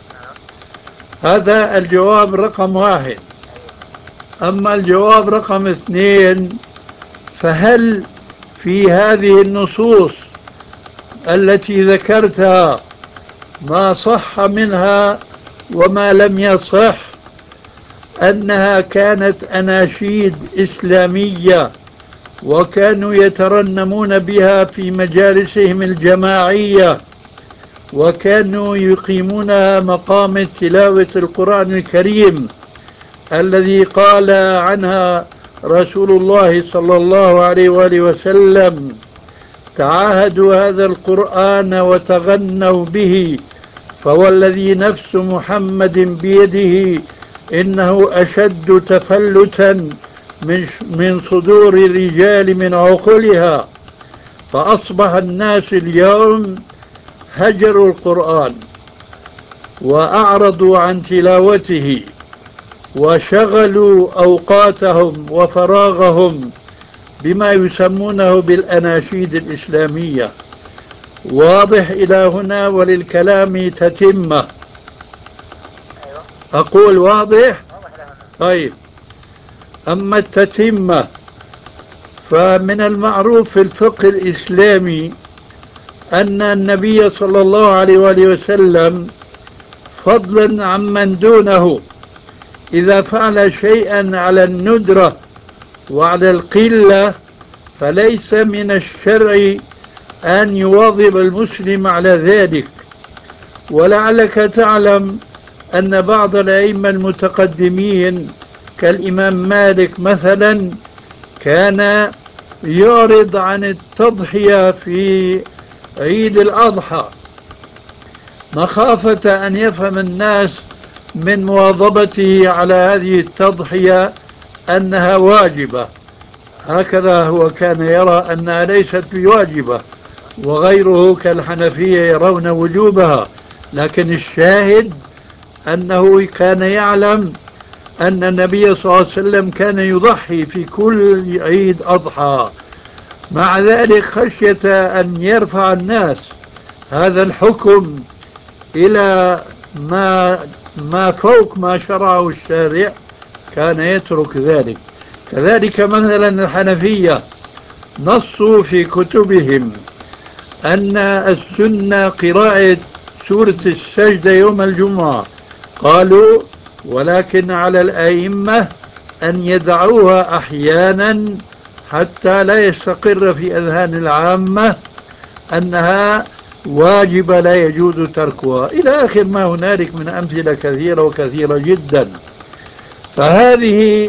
هذا الجواب رقم واحد. أما الجواب رقم اثنين، فهل في هذه النصوص التي ذكرتها ما صح منها وما لم يصح أنها كانت أناشيد إسلامية وكانوا يترنمون بها في مجالسهم الجماعية، وكانوا يقيمونها مقام تلاوة القرآن الكريم الذي قال عنها رسول الله صلى الله عليه وآله وسلم: تعاهدوا هذا القرآن وتغنوا به، فوالذي نفس محمد بيده إنه أشد تفلتا من من صدور الرجال من عقولها. فأصبح الناس اليوم هجروا القرآن وأعرضوا عن تلاوته وشغلوا أوقاتهم وفراغهم بما يسمونه بالأناشيد الإسلامية. واضح إلى هنا وللكلام تتمة؟ أقول واضح؟ طيب، أما التتمة فمن المعروف في الفقه الإسلامي أن النبي صلى الله عليه وآله وسلم فضلا عمن دونه إذا فعل شيئا على الندرة وعلى القلة فليس من الشرع أن يواظب المسلم على ذلك. ولعلك تعلم أن بعض الأئمة المتقدمين كالإمام مالك مثلا كان يعرض عن التضحية في عيد الأضحى مخافة أن يفهم الناس من مواظبته على هذه التضحية أنها واجبة. هكذا هو كان يرى أنها ليست بواجبة، وغيره كالحنفية يرون وجوبها، لكن الشاهد أنه كان يعلم أن النبي صلى الله عليه وسلم كان يضحي في كل عيد أضحى، مع ذلك خشية أن يرفع الناس هذا الحكم إلى ما ما فوق ما شرعه الشارع كان يترك ذلك. كذلك مثلا الحنفية نصوا في كتبهم أن السنة قراءة سورة السجدة يوم الجمعة، قالوا ولكن على الأئمة أن يدعوها أحيانا حتى لا يستقر في أذهان العامة أنها واجبة لا يجوز تركها، إلى آخر ما هنالك من أمثلة كثيرة وكثيرة جدا. فهذه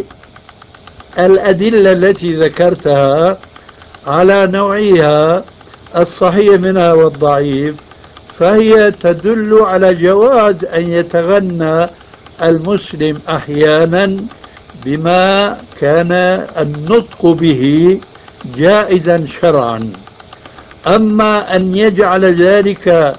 الأدلة التي ذكرتها على نوعيها الصحيح منها والضعيف فهي تدل على جواز أن يتغنى المسلم أحيانا بما كان النطق به جائزا شرعا. أما أن يجعل ذلك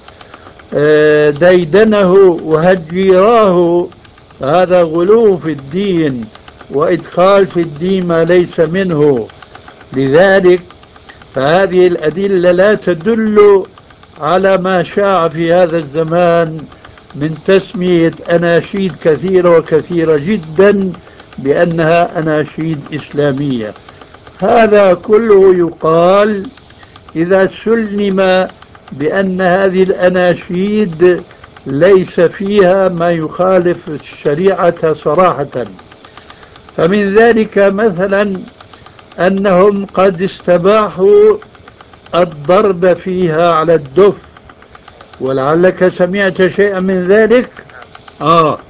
ديدنه وهجيراه هذا غلو في الدين وإدخال في الدين ما ليس منه. لذلك فهذه الأدلة لا تدل على ما شاع في هذا الزمان من تسمية أناشيد كثيرة وكثيرة جدا بأنها أناشيد إسلامية. هذا كله يقال إذا سلم بأن هذه الأناشيد ليس فيها ما يخالف الشريعة صراحة. فمن ذلك مثلا أنهم قد استباحوا الضرب فيها على الدف، ولعلك سمعت شيئا من ذلك. آه.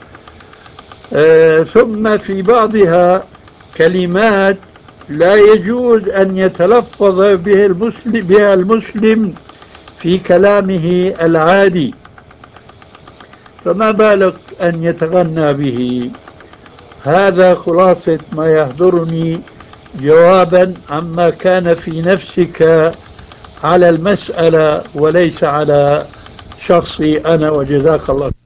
آه ثم في بعضها كلمات لا يجوز أن يتلفظ به المسلم بها المسلم في كلامه العادي، فما بالك أن يتغنى به. هذا خلاصة ما يحضرني جوابا عما كان في نفسك على المسألة وليس على شخصي أنا، وجزاك الله.